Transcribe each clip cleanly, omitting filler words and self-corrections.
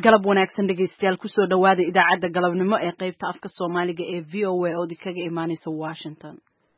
galab wanaagsan dhegeystayaal kusoo dhawaada idaacadda galabnimo ee qaybta afka Soomaaliga ee VOA oo idinkaga imaanaysa Washington.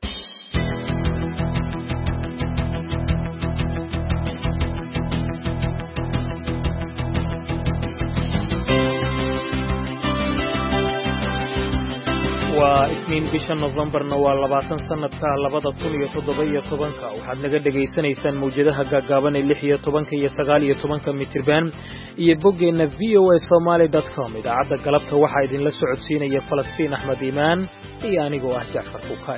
waa isniin bisha Novembarna waa 20 sanadka 2017 waxaad naga dhageysanaysaan mawjadaha gaagaaban ee 16 iyo 19 mitirban iyo boggeena voasomali.com idaacadda galabta waxaa idinla socodsiinaya Falastiin Axmed Iimaan iyo anigoo ah Jaafar Fukaay.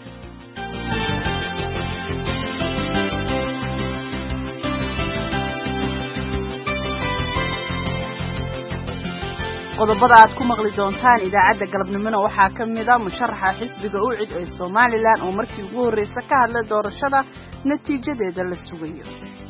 qodobada aad ku maqli doontaan idaacadda galabnimona waxaa ka mid ah musharaxa xisbiga UCID ee Somaliland oo markii ugu horeysay ka hadlay doorashada natiijadeeda la sugayo.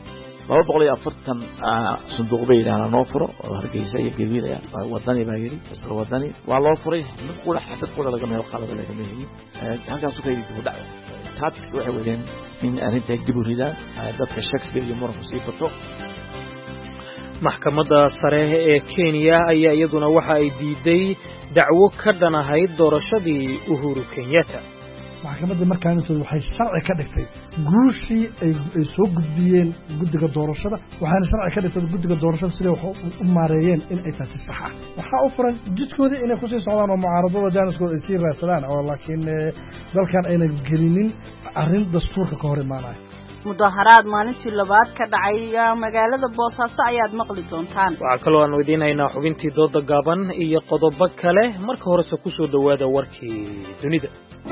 240 sanduuq bay ilaa noo furo oo Hargeysa iyo Gabilaya wadani baa yiri isla wadani waa loo furay mid qura xafad qura laga meel qalad laga meeyay halkaas oo kaydi dib dhacay tactics waxay wadeen in arrinta dib u ridaan dadka shaqsiga iyo muranku sii bato. maxkamadda sare ee Kenya ayaa iyaduna waxa ay diiday dacwo ka dhanahayd doorashadii Uhuru Kenyatta. maxkamadda markaantu waxay sharci ka dhigtay guushii ay soo gudbiyeen guddiga doorashada waxaana sharci ka dhigtay guddiga doorashada sida wax u maareeyeen in ay taasi sax ah waxa u furan jidkooda inay ku sii socdaan oo mucaaradada jaaniskooda ay sii raadsadaan oo laakiin dalkan ayna gelinin arrin dastuurka ka hor imaanaya. mudaharaad maalintii labaad ka dhacay magaalada Boosaaso ayaad maqli doontaan. waxa kale oo aan weydiinaynaa xubintii dooda gaaban iyo qodobo kale marka horese ku soo dhawaada warkii dunida.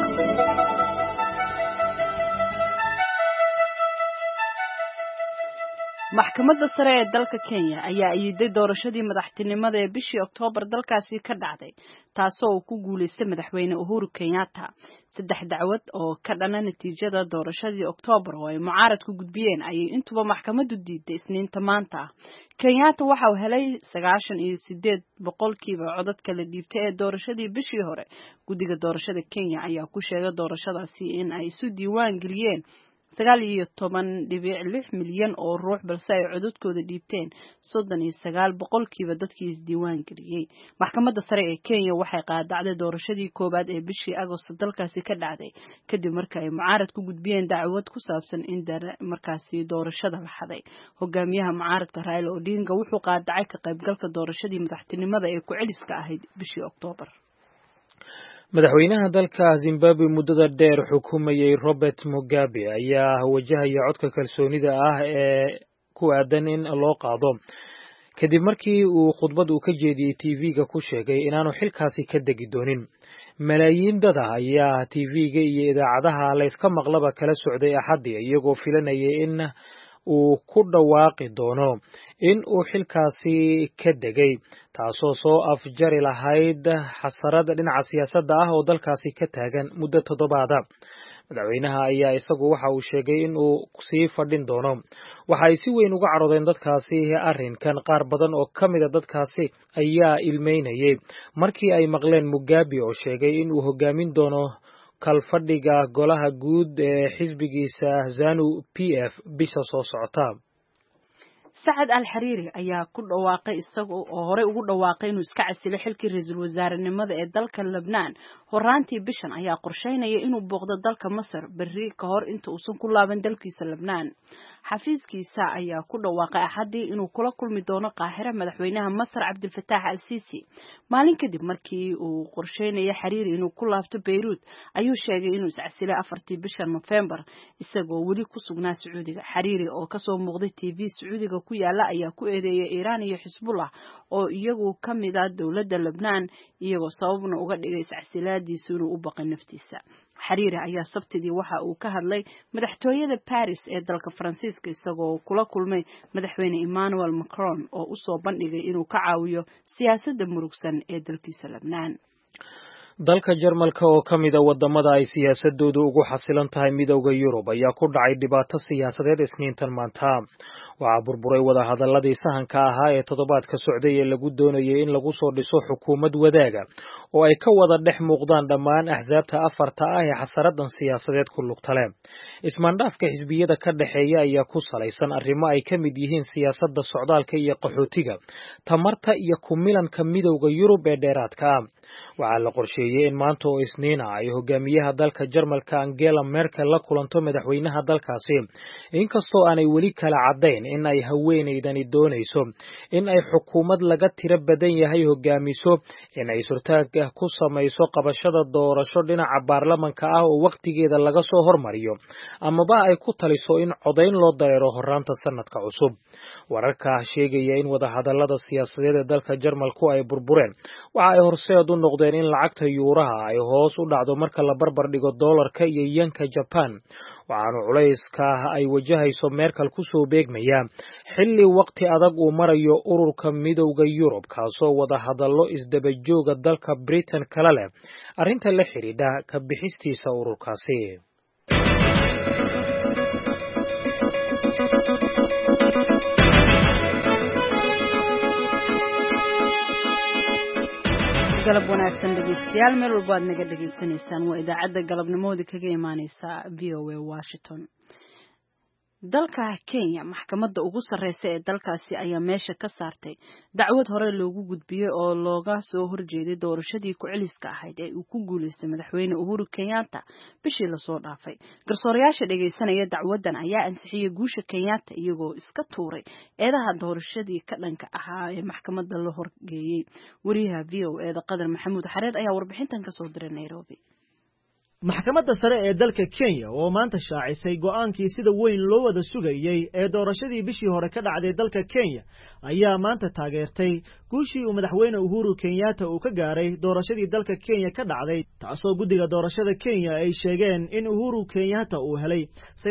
maxkamadda sare ee dalka Kenya ayaa iiday doorashadii madaxtinimada ee bishii Oktoobar dalkaasi ka dhacday taasoo uu ku guuleystay madaxweyne Uhuru Kenyatta. 3 dacwad oo ka dhana natiijada doorashadii Oktoobar oo ay mucaaradku gudbiyeen ayay intuba maxkamaddu diiday Isniinta maanta. Kenyatta waxa uu helay 98% codadka la dhiibtay ee doorashadii bishii hore. Guddiga doorashada Kenya ayaa ku sheegay doorashadaasi in ay isu diiwaan geliyeen 19.6 milyan oo ruux balse ay codadkooda dhiibteen 39% dadkii isdiiwaan geliyay. maxkamadda sare ee Kenya waxay qaadacday doorashadii koobaad ee bishii Agoosto dalkaasi ka dhacday kadib markii ay mucaarad ku gudbiyeen dacwad ku saabsan in markaasi doorashada la xaday. hogaamiyaha mucaaradka Raila Odinga wuxuu qaadacay ka qaybgalka doorashadii madaxtinimada ee ku celiska ahayd bishii Oktoobar. madaxweynaha dalka Zimbabwe muddada dheer xukumayay Robert Mugabe ayaa wajahaya codka kalsoonida ah ee ku aadan in loo qaado kadib markii uu khudbad uu ka jeediyay TV-ga ku sheegay inaanu xilkaasi ka degi doonin. malaayiin dad ayaa TV-ga iyo idaacadaha la iska maqlaba kala socday Axadii iyagoo filanayay in uu ku dhawaaqi doono in uu xilkaasi ka degay taasoo soo afjari lahayd xasarada dhinaca siyaasadda ah oo dalkaasi ka taagan muddo 7 madaxweynaha ayaa isagu waxa uu sheegay in uu sii fadhin doono. waxa ay si weyn uga caroodeen dadkaasi arrinkan qaar badan oo ka mid ah dadkaasi ayaa ilmeynayay markii ay maqleen Mugabe oo sheegay in uu hogaamin doono kalfadhiga golaha guud ee xisbigiisa ZANU-PF bisha soo socota. Saad al-Hariri ayaa ku dhawaaqay isagoo hore ugu dhawaaqay inuu iska casilay xilkii ra'iisul wasaarenimada ee dalka Lebanon. horaantii bishan ayaa qorsheynaya inuu booqdo dalka Masar berri ka hor inta uusan ku laaban dalkiisa Lebanon. xafiiskiisa ayaa ku dhawaaqay Axadii inuu kula kulmi doono Qaahira madaxweynaha Masar Abdel Fattah al-Sisi. maalin kadib markii uu qorsheynaya Hariri inuu ku laabto Beirut ayuu sheegay inuu iska casilay 4tii bisha November isagoo weli ku sugnaa Sacuudiga. Hariri oo ka soo muuqday TV Sacuudiga ku yaala ayaa ku eedeeyay Iran iyo Hezbollah oo iyagu ka mid ah dawladda Lebanon iyagoo sababna uga dhigay iscasilaadiisu inuu u baqay naftiisa. Hariri ayaa Sabtidii waxa uu ka hadlay madaxtooyada Paris ee dalka Faransiiska isagoo kula kulmay madaxweyne Emmanuel Macron oo u soo bandhigay inuu ka caawiyo siyaasadda murugsan ee dalkiisa Lebanon. dalka Jarmalka oo ka mid ah wadamada ay siyaasadoodu ugu xasilan tahay midowga Yurub ayaa ku dhacay dhibaato siyaasadeed isniintan maanta. Waxaa burburay wada hadaladii sahanka ahaa ee toddobaadka socday ee lagu doonayay in lagu soo dhiso xukuumad wadaaga oo ay ka wada dhex muuqdaan dhammaan axsaabta afarta ah ee xasaradan siyaasadeed ku lugta leh. Ismaandhaafka xisbiyada ka dhaxeeya ayaa ku salaysan arrimo ay ka mid yihiin siyaasadda socdaalka iyo qaxootiga, tamarta iyo ku milanka midowga Yurub ee dheeraadka ah. Waxaa la qorsheeyay in maanta oo Isniina ay hogaamiyaha dalka Jarmalka Angela Merkel la kulanto madaxweynaha dalkaasi, inkastoo aanay weli kala caddayn in ay haweeneydani doonayso in ay xukuumad laga tiro badan yahay hogaamiso, in ay surtaag ku samayso qabashada doorasho dhinaca baarlamanka ah oo waqtigeeda laga soo hormariyo, amaba ay ku taliso in codayn loo dareero horraanta sanadka cusub. Wararka sheegaya in wadahadalada siyaasadeed ee dalka Jarmalku ay burbureen waxa ay horseed u noqdeen in lacagta yuuraha ay hoos u dhacdo marka la barbar dhigo doolarka iyo yanka Japan, waxaana culayska ay wajahayso Merkel ku soo beegmaya xilli waqti adag uu marayo ururka midowga Yurub kaasoo wadahadallo isdaba jooga dalka Britain kala leh arrinta la xiriidha ka bixistiisa ururkaasi. galab wanaagsan dhegeystayaal meel walba aad naga dhegeysanaysaan waa idaacadda galabnimooda kaga imaaneysa VOA Washington. dalka Kenya maxkamadda ugu sarreysa ee dalkaasi ayaa meesha ka saartay dacwad hore loogu gudbiyay oo looga soo horjeeday doorashadii ku celiska ahayd ee uu ku guuleystay madaxweyne Uhuru Kenyatta bishii la soo dhaafay. garsoorayaasha dhageysanaya dacwadan ayaa ansixiyay guusha Kenyatta iyagoo iska tuuray eedaha doorashadii ka dhanka ahaa ee maxkamadda la horgeeyay. wariyaha VOA da Qadar Maxamuud Xareed ayaa warbixintan ka soo diray Nairobi. maxkamadda sare ee dalka Kenya oo maanta shaacisay go'aankii sida weyn loo wada sugayay ee doorashadii bishii hore ka dhacday dalka Kenya ayaa maanta taageertay guushii uu madaxweyne Uhuru Kenyatta uu ka gaaray doorashadii dalka Kenya ka dhacday, taasoo guddiga doorashada Kenya ay sheegeen in Uhuru Kenyatta uu helay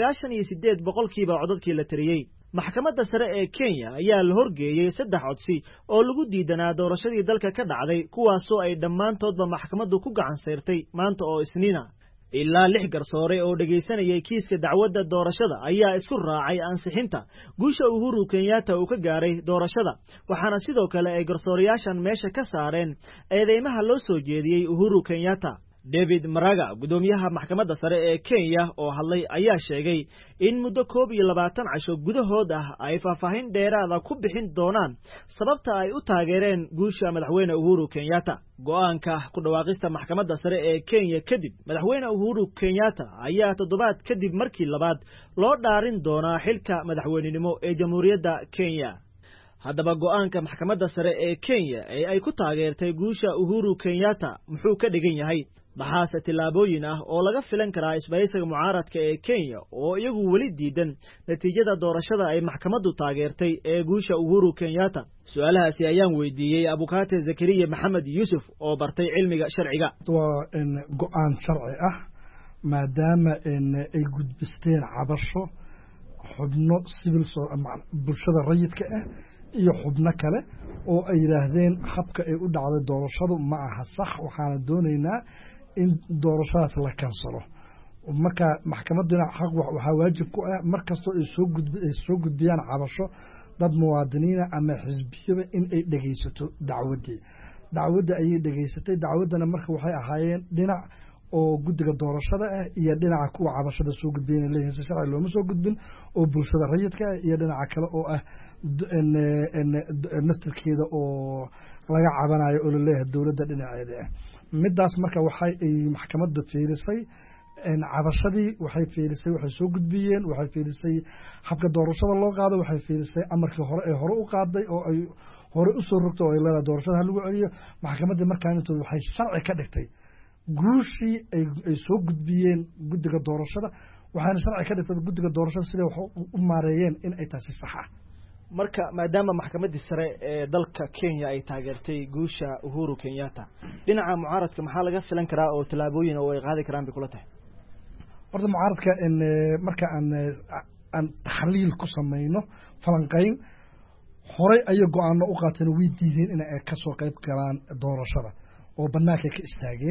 98% codadkii la tiriyay. maxkamadda sare ee Kenya ayaa la horgeeyay 3 codsi oo lagu diidanaa doorashadii dalka ka dhacday, kuwaasoo ay dhammaantoodba maxkamaddu ku gacan sayrtay maanta oo Isniina. ilaa 6 garsoore oo dhageysanayay kiiska dacwadda doorashada ayaa isku raacay ansixinta guusha Uhuru Kenyatta uu ka gaaray doorashada, waxaana sidoo kale ay garsoorayaashan meesha ka saareen eedeymaha loo soo jeediyey Uhuru Kenyatta. David Maraga, gudoomiyaha maxkamadda sare ee Kenya oo hadlay, ayaa sheegay in muddo 21 casho gudahood ah ay faahfaahin dheeraad ah ku bixin doonaan sababta ay u taageereen guusha madaxweyne Uhuru Kenyatta. go'aanka ku dhawaaqista maxkamadda sare ee Kenya kadib, madaxweyne Uhuru Kenyatta ayaa toddobaad kadib markii labaad loo dhaarin doonaa xilka madaxweynenimo ee Jamhuuriyadda Kenya. haddaba go'aanka maxkamadda sare ee Kenya ee ay ku taageertay guusha Uhuru Kenyatta muxuu ka dhigan yahay? maxaase tillaabooyin ah oo laga filan karaa isbahaysiga mucaaradka ee Kenya oo iyagu weli diidan natiijada doorashada ay maxkamaddu taageertay ee guusha Uhuru Kenyatta? su'aalahaasi ayaan weydiiyey Abukaate Zakariya Maxamed Yusuf oo bartay cilmiga sharciga. waa go'aan sharci ah maadaama ay gudbisteen cabasho xubno civil bulshada rayidka ah iyo xubno kale oo ay yiraahdeen habka ay u dhacday doorashadu ma aha sax, waxaana doonaynaa in doorashadaas la kansalo. marka maxkamadduna xaq waxaa waajib ku ah markastoo ay soo gudbiyaan cabasho dad muwaadiniina ama xisbiyada in ay dhageysato dacwadda ayay dhageysatay. dacwaddana marka waxay ahaayeen dhinac oo guddiga doorashada ah iyo dhinaca kuwa cabashada soo gudbiyeen leeyahay si sharci looma soo gudbin oo bulshada rayidka ah iyo dhinaca kale oo ah naftirkeeda oo laga cabanayo oo laleeyahay dowladda dhinaceeda ah. midaas marka waxay maxkamadda fiirisay cabashadii, waxay fiirisay waxay soo gudbiyeen, waxay fiirisay habka doorashada loo qaado, waxay fiirisay amarkii hore ee hore u qaaday oo ay hore u soo rogtay oo ay leedahay doorashada ha lagu celiyo. maxkamadda markaa intood waxay sharci ka dhigtay guushii ay soo gudbiyeen guddiga doorashada, waxaana sharci ka dhigtay guddiga doorashada siday wax u maareeyeen in ay taasi sax ah. marka maadaama maxkamaddii sare ee dalka Kenya ay taageertay guusha Uhuru Kenyatta, dhinaca mucaaradka maxaa laga filan karaa oo tallaabooyin oo ay qaadi karaan bay kula tahay? horta mucaaradka marka aan taxliil ku samayno falanqayn horey ayay go'aano u qaateen way diideen in ay ka soo qayb galaan doorashada oo banaanka ka istaageen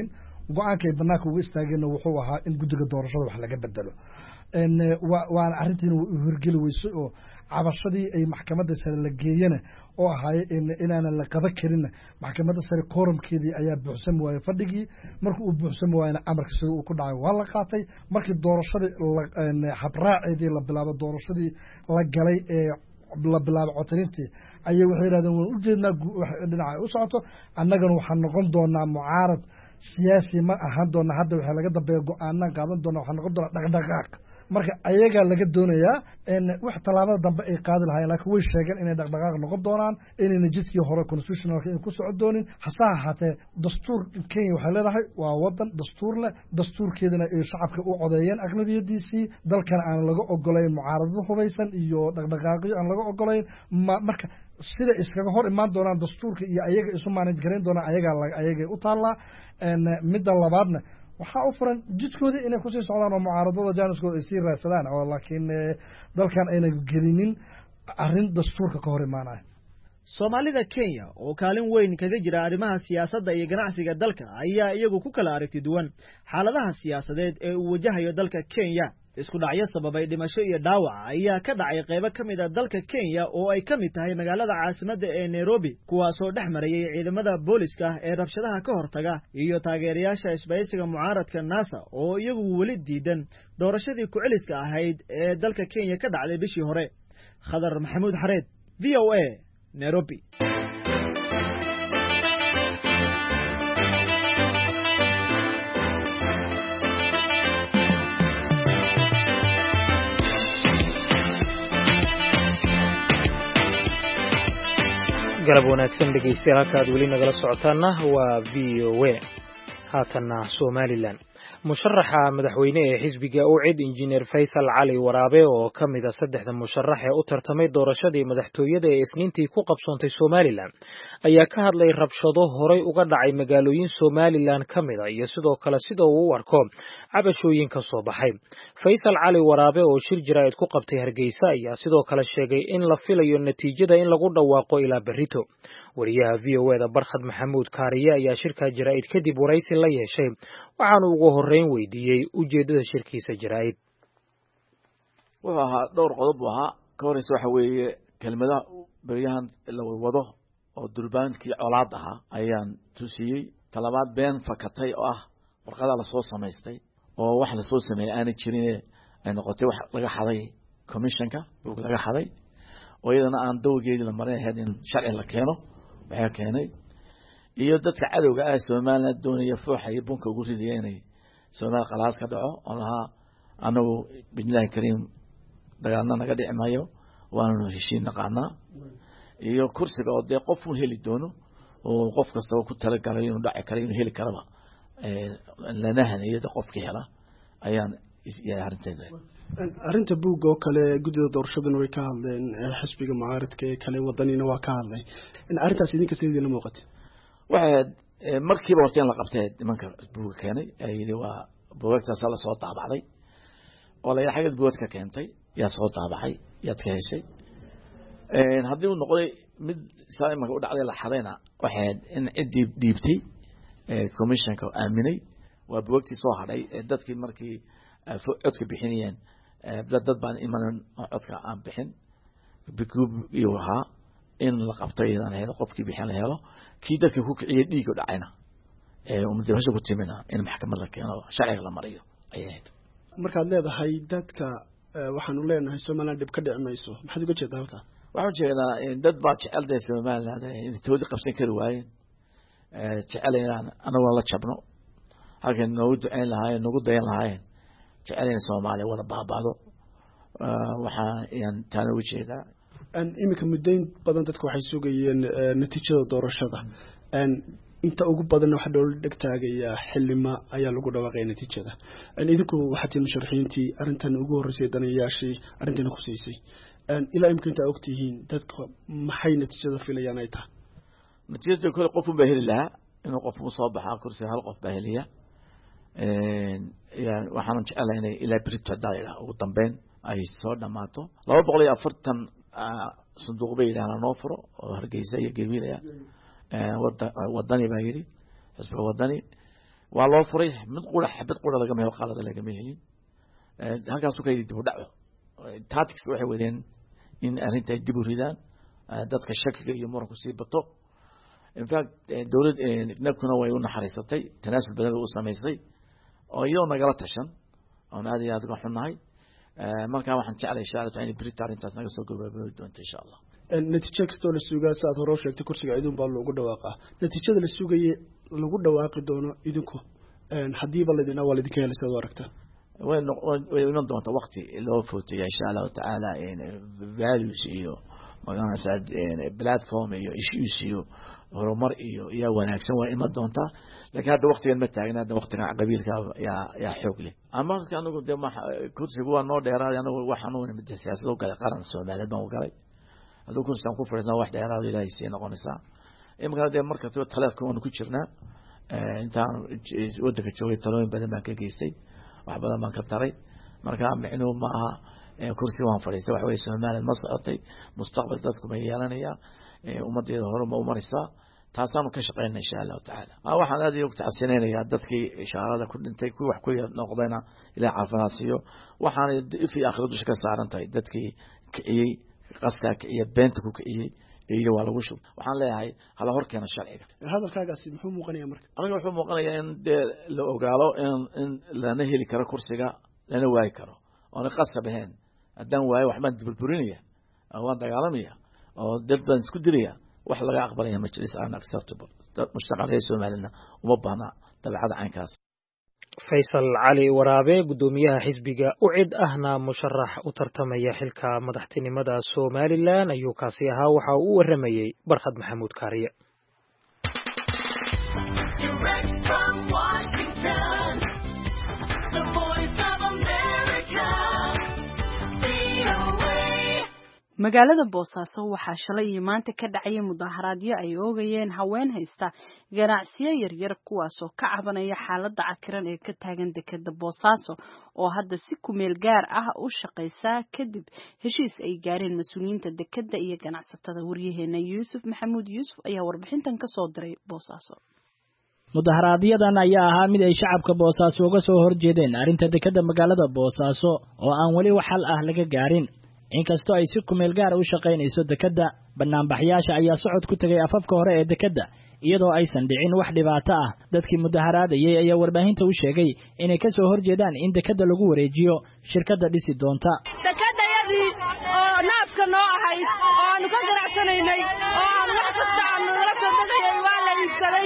go-aankay banaanka uga istaageenna wuxuu ahaa in guddiga doorashada wax laga bedelo waana arrintiina hirgeli weysay oo cabashadii ay maxkamadda sare la geeyana oo ahaay inaanan la qaban karinna maxkamadda sare kooramkeedii ayaa buuxsami waayey fadhigii markii uu buuxsami waayena amarka sida uu ku dhacay waa la qaatay markii doorashadii habraaceedii la bilaabo doorashadii la galay ee la bilaabo cotirintii ayay waxay yidhahdeen waan ujeednaa dhinaca u socoto annagana waxaan noqon doonaa mucaarad siyaasi ma ahaan doona hadda waxaa laga dambeeya go-aanaan qaadan doona waxaa noqon doonaa dhaqdhaqaaq marka ayagaa laga doonayaa wax tallaabada dambe ay qaadi lahaayeen laakiin way sheegeen inay dhaqdhaqaaq noqon doonaan inayna jidkii hore constitutionalka ay ku socon doonin hase ahaatee dastuur Kenya waxay leedahay waa wadan dastuur leh dastuurkeedana ay shacabka u codeeyeen aqlabiyadiisii dalkan aan laga ogolayn mucaaradado hubaysan iyo dhaqdhaqaaqyo aan laga ogolayn marka sida iskaga hor imaan doonaan dastuurka iyo ayaga isu manage garayn doonaan ayagay u taallaa midda labaadna waxaa u furan jidkoodii inay kusii socdaan oo mucaaradada jaaniskooda ay sii raadsadaan oo laakiin dalkan ayna gelinin arrin dastuurka ka hor imaanaya soomaalida Kenya oo kaalin weyn kaga jira arrimaha siyaasadda iyo ganacsiga dalka ayaa iyagu ku kala aragti duwan xaaladaha siyaasadeed ee uu wajahayo dalka Kenya isku dhacyo sababay dhimasho iyo dhaawac ayaa ka dhacay qaybo ka mid ah dalka Kenya oo ay ka mid tahay magaalada caasimadda ee Nairobi kuwaasoo dhex marayay ciidamada booliska ee rabshadaha ka hortaga iyo taageerayaasha isbahaysiga mucaaradka NASA oo iyagu weli diidan doorashadii ku celiska ahayd ee dalka Kenya ka dhacday bishii hore Khadar Maxamuud Xareed VOA Nairobi galab wanaagsan dhegeystayaal halka aad weli nagala socotaana waa VOA haatanna Somaliland musharaxa madaxweyne ee xisbiga UCID injineer Faysal Cali Waraabe oo ka mid ah saddexda musharax ee u tartamay doorashadii madaxtooyada ee isniintii ku qabsoontay Somaliland ayaa ka hadlay rabshado horay uga dhacay magaalooyin Somaliland ka mid ah iyo sidoo kale sida uu u arko cabashooyin ka soo baxay Faysal Cali Waraabe oo shir jiraa'id ku qabtay Hargeysa ayaa sidoo kale sheegay in la filayo natiijada in lagu dhawaaqo ilaa berrito wariyaha VOA-da Barkhad Maxamuud Kaariye ayaa shirka jiraa'id kadib waraysi la yeeshay waxaanu ugu horeyn weydiiyey ujeedada shirkiisa jiraa'id wuxuu ahaa dhowr qodob ahaa ka horeysa waxa weeye kelmadaha baryahan la wado oo durbaankii colaad ahaa ayaan tusiyey talabaad been fakatay oo ah warqada la soo samaystay oo wax la soo sameeyay aan jirin ay noqotay wax laga xaday commissionka oo laga xaday oo iyadana aan dawgeedii la marin ahayd in sharci la keeno waxa keenay iyo dadka cadowga ah Soomaaliland doonaya fooxay bunka ugu ridayeen Soomaal qalaas ka dhaco oo laha anagu billahi kariim dagaalna naga dhici maayo waanu heshiin naqaana iyo kursiga oo de qof uu heli doono oo qof kasta ku tala galay inuu dhaci karo inuu heli karaba lana haniyada qofkii hela ayaan arrinta buugga oo kale guddida doorashaduna way ka hadleen xisbiga mucaaradka ee kale wadanina waa ka hadlay in arrintaas idinka sidii muuqatay waxaad markiiba horteen la qabtay nimanka buugga keenay ayay waa buugtaas la soo taabacday oo la xagad buugta keentay yaa soo taabacay yaad ka heshay haddii uu noqday mid saaimanka u dhacday la xadayna waxaad in cidii dhiibtay commissionka aaminay waa buugtii soo hadhay dadkii markii codka bixinayeen dad baan iman codka aan bixin bigub iyo waxa in la qabtay inaan helo qofkii bixin la helo kii dadka ku kiciyay dhiig u dhacayna ummadda ku timina in maxkamadda la keeno sharciga la mariyo ayay markaad leedahay dadka waxaan u leenahay Soomaaliland dib ka dhicmayso maxaad uga jeedaa halka waxaan jeedaa dad baa jecel day Soomaaliland in toodi qabsan kari waayeen jecelayaan anagu la jabno halkan noo duceyn lahaayeen nagu dayan lahaayeen jecelayaan Soomaaliya wada baabado waxaan taana u jeedaa imika muddayn badan dadku waxay sugayeen natiijada doorashada inta ugu badan waxa dhowl dhigtaagaya xilima ayaa lagu dhawaaqay natiijada idinku waxaad tiin musharaxiintii arintan ugu horeysay danayaashii arintan khuseysay ilaa imka inta ogtihiin dadku maxay natiijada filayaan ay tahay natiijada kale qof u baahili lahaa inuu qof u soo baxaa kursi hal qof baahiliya waxaan jecelahay inay ilaa berrito daayira ugu dambeyn ay soo dhamaato 240 sanduuq bay ilaahay noo furo oo Hargeysa iyo Gabilaya wadani baa yiri xisbiga wadani waa loo furay mid qura xabad qura lagama helo qalad lagama helin halkaas ka yidhi dhaco tactics waxay wadeen in arrinta dib u ridaan dadka shakiga iyo muranku sii bato in fact dawlad nabkuna way u naxariisatay tanaasul badan oo sameysay oo iyadoo nagala tashan oo aad iyo aad uga xunahay markaa waxaan jeclahay insha in Britain intaas naga soo gabagabay doonto insha Allah natiijo kastoo la sugaa saad hore u sheegtay kursiga idin baa loogu dhawaaqaa natiijada la sugayay lagu dhawaaqi doono idinku hadiiba ladina waa idinka helaysa oo aragta way iman doonta waqti loo footay insha Allah ta'ala values iyo magacaad platform iyo issues iyo horumar iyo wanaagsan waa iman doonta laakiin hadda waqtigan ma taagna hadda waqtiga qabiilka ya xoog leh ama anagu de kursigu waa noo dheeraad anagu waxaan u nimid siyaasadda galay qaran Soomaaliyeed baan u galay haduu kursigan ku fariisana wax dheeraad Ilaahay si noqonaysa imka de marka telefoon ku jirnaa intaan waddanka joogay talooyin badan baan ka geystay wax badan baan ka taray marka micnuhu ma aha kursi waan fadhiistay wax way Soomaaliyeed ma socotay mustaqbal dadku ma yeelanaya ummadeeda hore ma u maraysaa taasaan ka shaqeynaa insha Allah ta'ala waxaan aad ugu tacsiinaynayaa dadkii ishaarada ku dhintay kuwa wax ku noqdayna ilaa caafimaadsiyo waxaan fi aakhiradu shaka saaran tahay dadkii kiciyay qaska iyo beenta ku kiciyay iyo waa lagu shub waxaan leeyahay hala hor keena sharciga hadalkaagaasi muxuu muuqanayaa marka aniga wuxuu muuqanayaa in la ogaalo in lana heli karo kursiga lana waay karo oo la qasab ahayn haddaan waayo wax ma burburinaya waan dagaalamaya oo dad baan isku diraya wax laga aqbalaya majlis aan acceptable mustaqbalka Soomaaliyeedna uma baahna dabacada caynkaas Faysal Cali Waraabe gudoomiyaha xisbiga UCID ahna musharax u tartamaya xilka madaxtinimada Somaliland ayuu kaasi ahaa waxa uu waramayay Barkhad Maxamuud Kaariye magaalada Boosaaso waxaa shalay iyo maanta ka dhacay mudaharaadyo ay oogayeen haween haysta ganacsiyo yaryar kuwaas oo ka cabanaya xaaladda cakiran ee ka taagan dekedda Boosaaso oo hadda si ku meel gaar ah u shaqeysa kadib heshiis ay gaareen mas'uuliyiinta dekedda iyo ganacsatada waryaheena Yuusuf Maxamuud Yuusuf ayaa warbixintan ka soo diray Boosaaso mudaharaadyadaan ayaa ahaa mid ay shacabka Boosaaso uga soo horjeedeen arrinta dekedda magaalada Boosaaso oo aan wali wax xal ah laga gaarin inkastoo ay si ku meel gaar u shaqeynayso dekedda banaanbaxyaasha ayaa socod ku tagay afafka hore ee dekedda iyadoo aysan dhicin wax dhibaato ah dadkii mudaharaadayay ayaa warbaahinta u sheegay inay ka soo horjeedaan in dekedda lagu wareejiyo shirkadda dhisi doonta dekedayadii oo naaska noo ahayd oo aanu ka ganacsanaynay oo aan wax kasta aanu nala soo degayay waa la iibsaday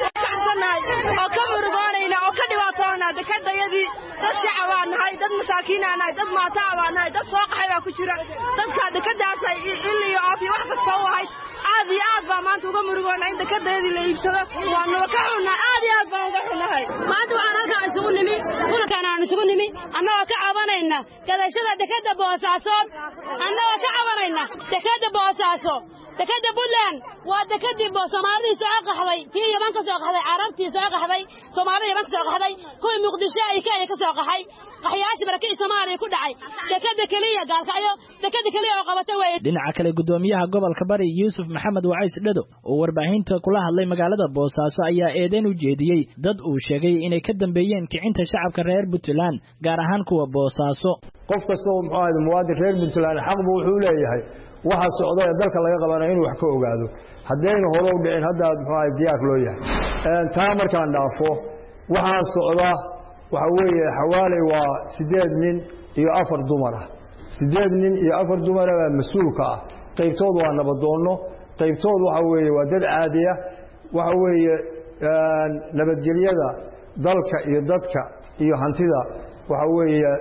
oo ka murugoonayna oo ka dhibaatoona dekedayadii dad shacab aan nahay dad masaakiin aan nahay dad maataa aan nahay dad soo qaxay baa ku jira dadka dekedaas ay illiyo oo wax kasta u ahayd aad iyo aad baa maanta uga murugoonaa in dekedayadii la iibsado waanu ka xunnaa aad iyo aad baan uga xunnahay maanta waxaan halkaan isugu nimi kulankaan aan isugu nimi annagoo ka cabanayna gadashada dekedda Boosaasood annagoo ka cabanayna dekedda Boosaaso dekedda Puntland waa dekedii Soomaalida soo qaxday tii Yaman ka soo qaxday Carabtii soo qaxday Soomaalida Yaman ka soo qaxday kuwii Muqdisho ay ka soo qaxay qaxyaashi barakay Soomaaliya ku dhacay dekedda kaliya gaalkayo dekedda kaliya oo qabatay way dhinaca kale gudoomiyaha gobolka Bari Yuusuf Maxamed Wacays Dhado oo warbaahinta kula hadlay magaalada Boosaaso ayaa eedeyn u jeediyay dad uu sheegay inay ka dambeeyeen kicinta shacabka reer Puntland gaar ahaan kuwa Boosaaso qof kasta oo muxuu ahayd muwaadin reer Puntland xaq buu wuxuu leeyahay waxa socda ee dalka laga qabanayo inuu wax ka ogaado haddayna hore u dhicin hadda muxuu ahayd diyaar loo yahay taa markaan dhaafo waxa socda waxa weeye xawaalay waa 8 nin iyo 4 dumar ah 8 nin iyo 4 dumar ah mas'uulka ah qaybtoodu waa nabadoono qaybtoodu waxa weeye waa dad caadi ah waxa weeye nabadgelyada dalka iyo dadka iyo hantida waxa weeye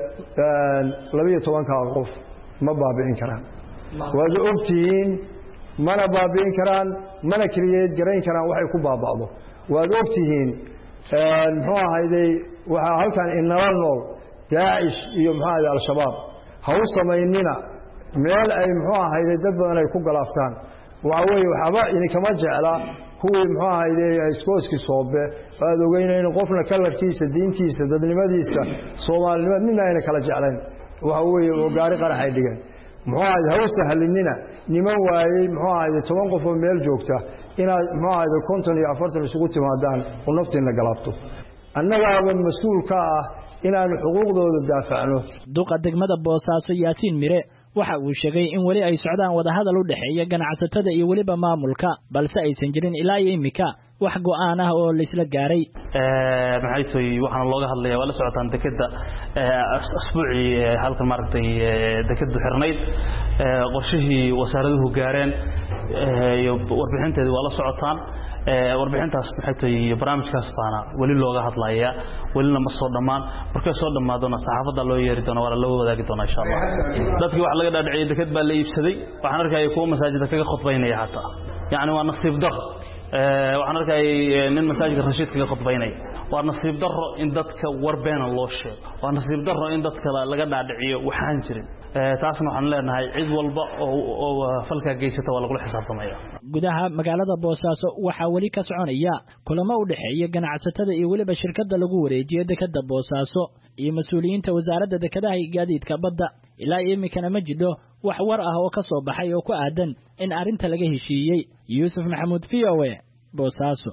12 qof ma baabi'in karaan waad ogtihiin mana baabi'in karaan mana kaliyeed garayn karaan waxay ku baaba'do waad ogtihiin muxuu ahayday waxa halkan inala nool Daesh iyo muxuu ahayday al-shabaab ha u samaynina meel ay muxuu ahayday dad badan ay ku galaaftaan waxa weeye waxba inkama jecla kuwii muxuu ahayday iskooski soobe waad ogeynayeen qofna kalarkiisa diintiisa dadnimadiisa Soomaalinimada nina ayna kala jeclayn waxa weeye oo gaari qarax ay dhigeen muxuu ahayday ha u sahlinina niman waayay muxuu ahayday 10 qof oo meel joogta inaad muxuu ahayday 50 iyo 40 isugu timaadaan oo naftiina galaabto annagaaba mas-uul ka ah inaanu xuquuqdooda daafacno. duqa degmada Boosaaso Yaasiin Mire waxa uu sheegay in wali ay socdaan wadahadal u dhaxeeya ganacsatada iyo waliba maamulka balse aysan jirin ilaa imika wax go'aan ah oo la isla gaaray. maxay tahay waxaan looga hadlayaa wala socotaan dekada asbuuci halkan maartay dekada xirnayd qorshihii wasaaraduhu gaareen iyo warbixinteedu wala socotaan warbixintaas maxay tahay barnaamijkaas baana wali looga hadlayaa walina ma soo dhamaan markay soo dhamaadona saxaafada loo yeeri doono wala loo wadaagi doono insha Allah. dadkii wax laga dhaadhiciyay dekad baa la iibsaday waxaan arkay kuwa masaajidda kaga khudbaynaya hata yani waa nasiib dar waxaan arkay nin masaajidka Rashiid kaga khudbaynay waa nasiib darro in dadka warbeena loo sheego waa nasiib darro in dadka laga dhaadhiciyo waxaan jirin taasna waxaan leenahay cid walba oo falka geysata waa lagu xisaabtamaya. gudaha magaalada Boosaaso waxa wali ka soconaya kulamo u dhaxeeya ganacsatada iyo waliba shirkadda lagu wareejiyay dekada Boosaaso iyo mas'uuliyiinta wasaaradda dekadaha iyo gaadiidka badda ilaa imikana ma jiro wax war ah oo ka soo baxay oo ku aadan in arinta laga heshiiyay. Yuusuf Maxamuud VOA Boosaaso.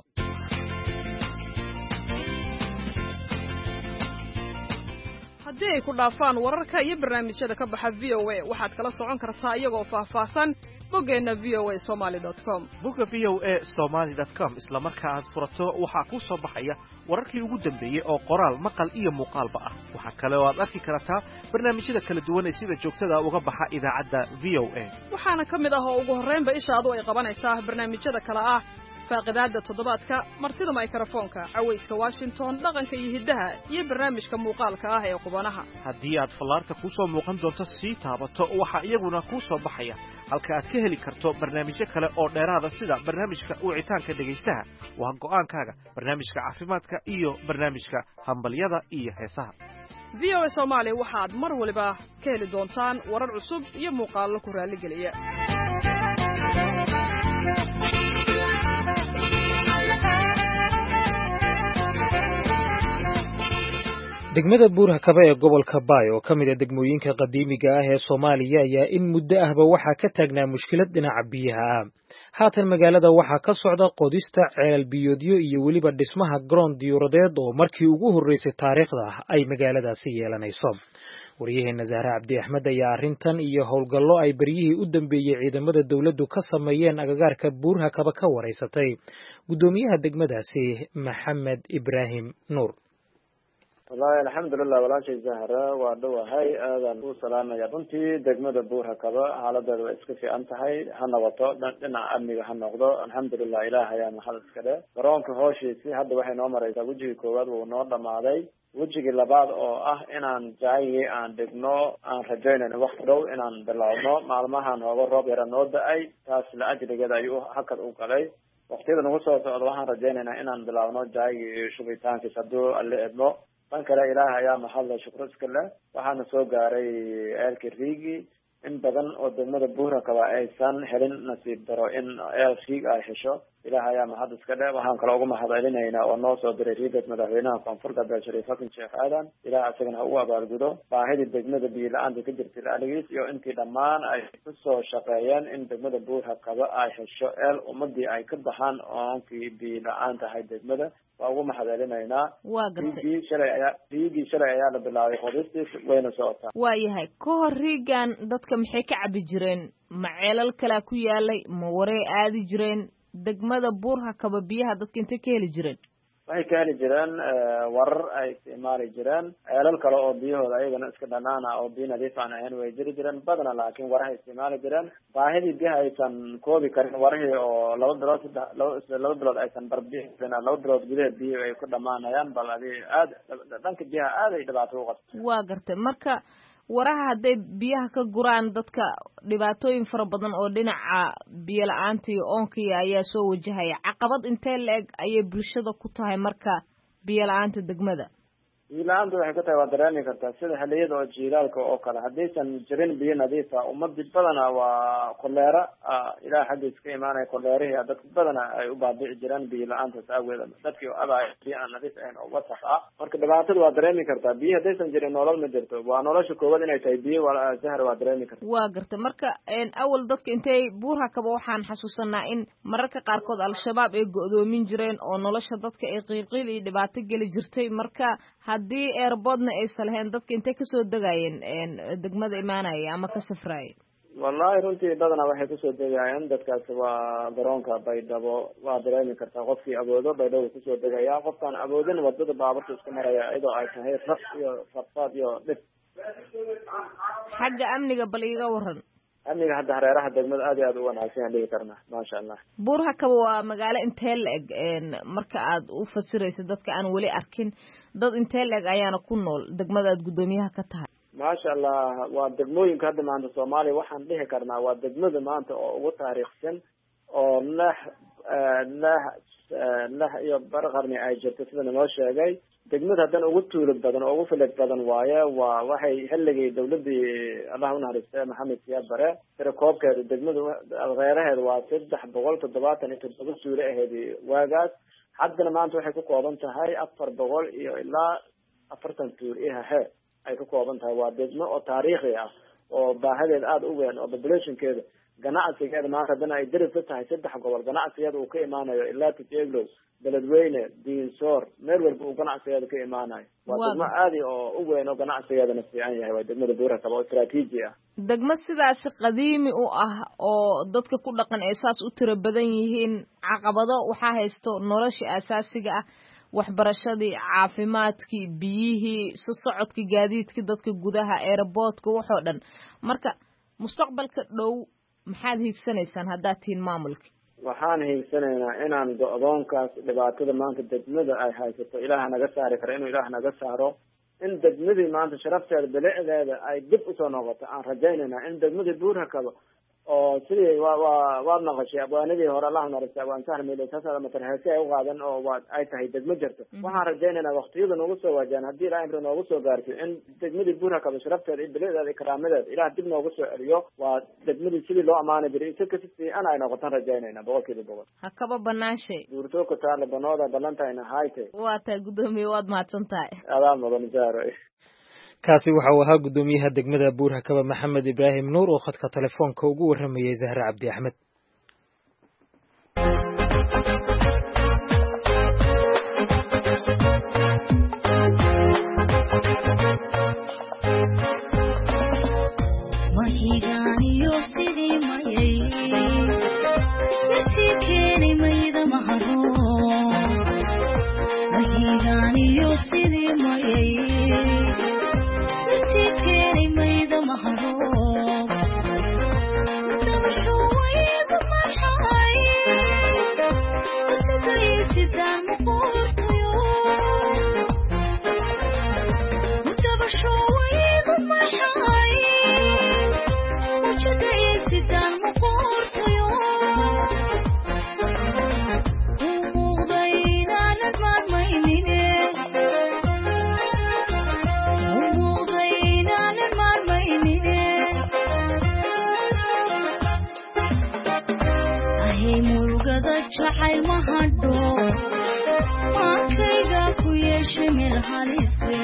haddii ay ku dhaafaan wararka iyo barnaamijyada ka baxa VOA waxaad kala socon kartaa iyagoo faahfaahsan boggeena voasomali.com. bogga voasomali.com isla marka aad furato waxaa ku soo baxaya wararkii ugu dambeeyay oo qoraal maqal iyo muuqaalba ah. waxa kale oo aad arki kartaa barnaamijyada kala duwan ee sida joogtada uga baxa idaacadda VOA. waxaana ka mid ah oo ugu horreynba ishaadu ay qabanaysaa barnaamijyada kala ah faaqidaada toddobaadka martida mikrofoonka cawayska Washington dhaqanka iyo hiddaha iyo barnaamijka muuqaalka ah ee qubanaha. haddii aad fallaarta ku soo muuqan doonto sii taabato waxa iyaguna ku soo baxaya halka aad ka heli karto barnaamijyo kale oo dheeraada sida barnaamijka wicitaanka dhegaystaha waa go'aankaaga barnaamijka caafimaadka iyo barnaamijka hambalyada iyo heesaha. VOA Somali waxaad mar waliba ka heli doontaan warar cusub iyo muuqaallo ku raali geliya. degmada Buur-Hakaba ee gobolka Baay oo kamid ah degmooyinka qadiimiga ah ee Soomaaliya ayaa in muddo ahba waxa ka taagnaa mushkilad dhinaca biyaha ah. haatan magaalada waxa ka socda qodista ceel biyoodyo iyo waliba dhismaha garoon diyaaradeed oo markii ugu horeysay taariikhda ay magaaladaasi yeelanayso. wariyaheena Zahra Cabdi Axmed ayaa arrintan iyo howlgallo ay bariyihii u dambeeyay ciidamada dawladdu ka sameeyeen agagaarka Buur-Hakaba ka wareysatay gudoomiyaha degmadaasi Maxamed Ibraahim Nuur. wallahi alxamdulilah walaashay Zahra waa dhawahay aadan u salaamaya runtii degmada Buur-Hakaba xaaladeedu way iska fiican tahay ha noqoto dhinaca amniga ha noqdo alxamdulilah ilaahay ayaa mahad iska leh. garoonka hooshiisii hadda waxay noo maraysaa wejigii koowaad wuu noo dhamaaday wejigii labaad oo ah inaan jaayigii aan dhigno aan rajaynayno waqti dhow inaan bilaabno maalmahan hooga roob yara noo da-ay taas la ajrigeeda ayuu hakad u galay. waqtiyada nagu soo socda waxaan rajaynaynaa inaan bilaabno jaayigii iyo shubitaankiis hadduu alle edmo. tan kale ilaahay ayaa mahadle shukro iska leh waxaana soo gaaray eelkii Riigi in badan oo degmada Buur-Hakaba aysan helin nasiib daro in eel Riig ay hesho. ilaahay ayaa mahad iska leh waxaan kale ugu mahadcelinaynaa oo noo soo diray riigad madaxweynaha koonfur galbeed Shariif Xasan Sheekh Aadan ilaahay asagana ha u abaalgudo baahidii degmada biyo la-aanta ka jirtay laaligiis iyo intii dhammaan ay ku soo shaqeeyeen in degmada Buur-Hakaba ay hesho eel ummadii ay ka baxaan oonkii biyo la-aan tahay degmada waa ugu mahadcelinaynaa. riigii shalay ayaa la bilaabay qodistiis wayna socotaa. waayahay ka hor riigan dadka maxay ka cabi jireen ma ceelal kalaa ku yaalay ma waree aadi jireen degmada Buur-Hakaba biyaha dadka intay ka heli jireen? waxay ka heli jireen warar ay isticmaali jireen ceelal kale oo biyahooda ayagana iska dhanaana oo biyo nadiif aan ahayn way jiri jireen badana laakiin warahay isticmaali jireen baahidii biyaha aysan koobi karin warahii oo laba bilood aysan barbiin laba bilood gudaheed biyo ay ku dhamaanayaan bal adii aad dhanka biyaha aad ay dhibaato u qabto. waa gartay marka waraha hadday biyaha ka guraan dadka dhibaatooyin fara badan oo dhinaca biyo la-aanta iyo oonkiya ayaa soo wajahaya caqabad intee la-eg ayay bulshada ku tahay marka biyo la-aanta degmada? biyo-la-aanta waxay ku tahay waa dareemi kartaa sida xilliyada oo jiilaalka oo kale haddaysan jirin biyo nadiifa ummadii badana waa koleera ilaah xaggiisa ka imaanaya koleerihii dadka badana ay u baabici jiraan biyo-la-aantaas aageed dadkii oo abaya biyo aan nadiif ahayn oo wasaq ah marka dhibaatada waa dareemi kartaa biyo haddaysan jirin nolol ma jirto waa nolosha koowaad inay tahay biyo sahar waa dareemi karta waa garta marka awal dadka intay buurhakaba waxaan xasuusanaa in mararka qaarkood al-shabaab ay go'doomin jireen oo nolosha dadka ay qiilqiil iyo dhibaato geli jirtay marka haddii eerboodna aysan lahayn dadka intay kasoo degayeen degmada imaanaya ama ka safraayeen wallahi runtii badana waxay kusoo degayaan dadkaasi waa garoonka baydhabo waa dareemi kartaa qofkii awoodo baydhabo kusoo degaya qofkaan awoodin wadada baaburta iska maraya iyadoo ay tahay raf iyo rafaad iyo dhib xagga amniga bal iiga waran amniga hadda hareeraha degmada aad iyo aad u wanaagsan aan dhigi karnaa maasha allah buurhakaba waa magaalo intee la-eg marka aad u fasirayso dadka aan weli arkin dad intee la-eg ayaana ku nool degmada aad guddoomiyaha ka tahay maasha allah waa degmooyinka hadda maanta soomaaliya waxaan dhihi karnaa waa degmada maanta oo ugu taariikhsan oo lix iyo bar qarni ay jirto sida naloo sheegay degmada haddana ugu tuulad badan oo ugu filid badan waaye waa waxay xilligii dawladii allah unaxariistay maxamed siyaad bare tira koobkeeda degmada reeraheeda waa 377 tuulo aheedi waagaas haddana maanta waxay ku kooban tahay 400 iyo ilaa 40 tuulo ihahe ay ka kooban tahay waa degmo oo taariikhi ah oo baahadeeda aada u weyn oo populationkeeda ganacsigeeda maanta haddana ay darif ka tahay 3 gobol ganacsigeeda uu ka imaanayo ilaa Tijeeglow beledweyne diinsoor meel walba uu ganacsigeeda ka imaanayo waa degmo aadi oo u weyn oo ganacsigeedana fiican yahay waa degmada buurhakaba oo istaraatiiji ah degmo sidaasi qadiimi u ah oo dadka ku dhaqan ay saas u tiro badan yihiin caqabado waxaa haysto nolosha asaasiga ah waxbarashadii caafimaadkii biyihii socodkii gaadiidkii dadka gudaha airportka waxoo dhan marka mustaqbalka dhow maxaad hiigsanaysaan haddaad tihiin maamulka waxaan hiigsanaynaa inaan go-doonkaas dhibaatada maanta degmada ay haysato ilaah naga saari karo inuu ilaah naga saaro in degmadii maanta sharafteeda bilicdeeda ay dib usoo noqoto aan rajaynaynaa in degmadii buurhakaba oo sidii waad naqashay abwaanadii hore allah narisay abwaan sahmile taasada matarheesi ay u qaadan oo waa ay tahay degmo jirto waxaan rajaynaynaa waqtiyada noogu soo waajaan haddii ilaah imri noogu soo gaarsiyo in degmadii buurhakaba sharafteeda iyo bilicdeeda iyo karaamadeeda ilaah dib noogu soo celiyo waa degmadii sidii loo amaani jiray isa kasi fiican ay noqotaan rajaynaynaa 100%. hakaba banaashay duurtooka taale banooda ballantaayna hayte waa tahay guddoomiye waad mahadsan tahay adaa mudan jaaro kaasi waxa uu ahaa guddoomiyaha degmada buurhakaba maxamed ibraahim nuur oo khadka telefoonka ugu waramayay Zahra Cabdi Axmed jacayl ma hadho maankayga ku yeeshay meel halise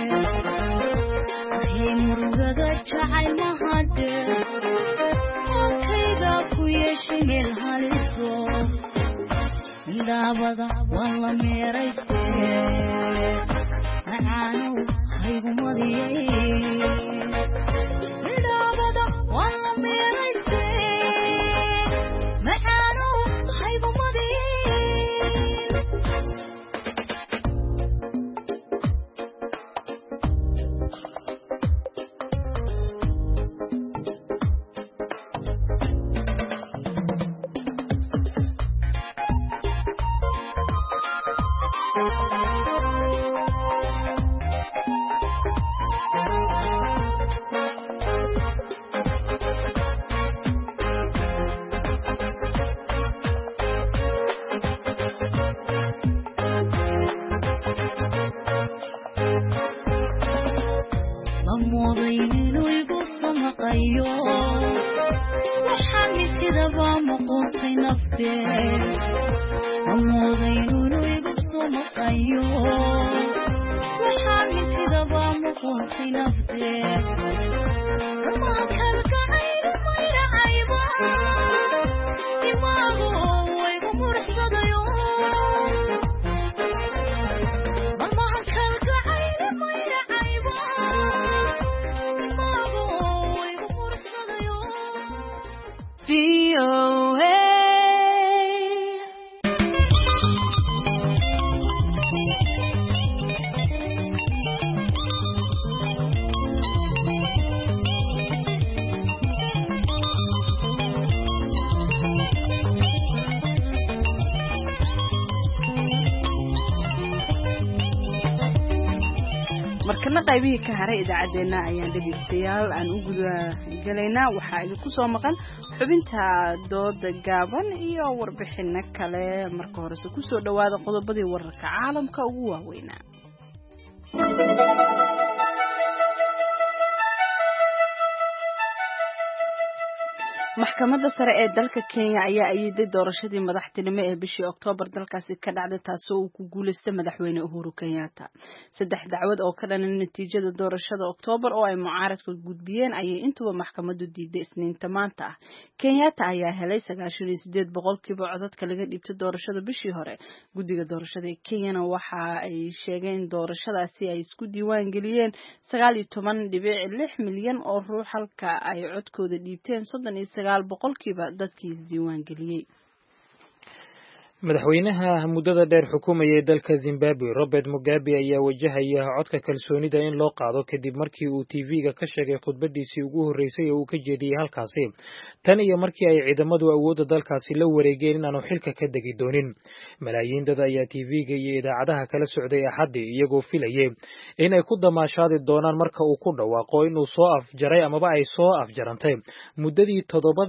murugada jacayl ma hadhe maankayga ku yeeshay meel haliso midhaabada waan la meerayse macaanow haygumadiyey midhaabada waan la meerayse macaanow muquntay nafteen amoodaynuunu igu soo maqayo waxaa mintidaba muquntay nafteen dhammaan kalgacaynu mayracayba imaago waygu murxsadayo markana qaybihii ka haray idaacadeena ayaan dhegeystayaal aan u guda galaynaa waxaa idinku soo maqan xubinta dooda gaaban iyo warbixino kale marka horese kusoo dhawaada qodobadii wararka caalamka ugu waaweynaa maxkamadda sare ee dalka Kenya ayaa ayiday doorashadii madaxtinimo ee bishii Oktoobar dalkaasi ka dhacday taasoo uu ku guuleystay madaxweyne Uhuru Kenyatta. 3 dacwad oo ka dhalan natiijada doorashada Oktoobar oo ay mucaaradku gudbiyeen ayay intuba maxkamaddu diiday Isniinta maanta ah. Kenyatta ayaa helay 98% codadka laga dhiibtay doorashada bishii hore. Guddiga doorashada ee Kenya waxa ay sheegeen doorashadaasi ay isku diiwaan geliyeen 19.6 milyan oo ruux halka ay codkooda dhiibteen 39% dadkii isdiiwaan geliyay. madaxweynaha muddada dheer xukumayay dalka Zimbabwe Robert Mugabe ayaa wajahaya codka kalsoonida in loo qaado kadib markii uu TV-ga ka sheegay khudbadiisii ugu horeysay oo uu ka jeediyay halkaasi tan iyo markii ay ciidamadu awoodda dalkaasi la wareegeen in aanu xilka ka degi doonin. malaayiin dad ayaa TV-ga iyo idaacadaha kala socday Axadii iyagoo filayay inay ku damaashaadi doonaan marka uu ku dhawaaqo inuu soo afjaray amaba ay soo afjarantay muddadii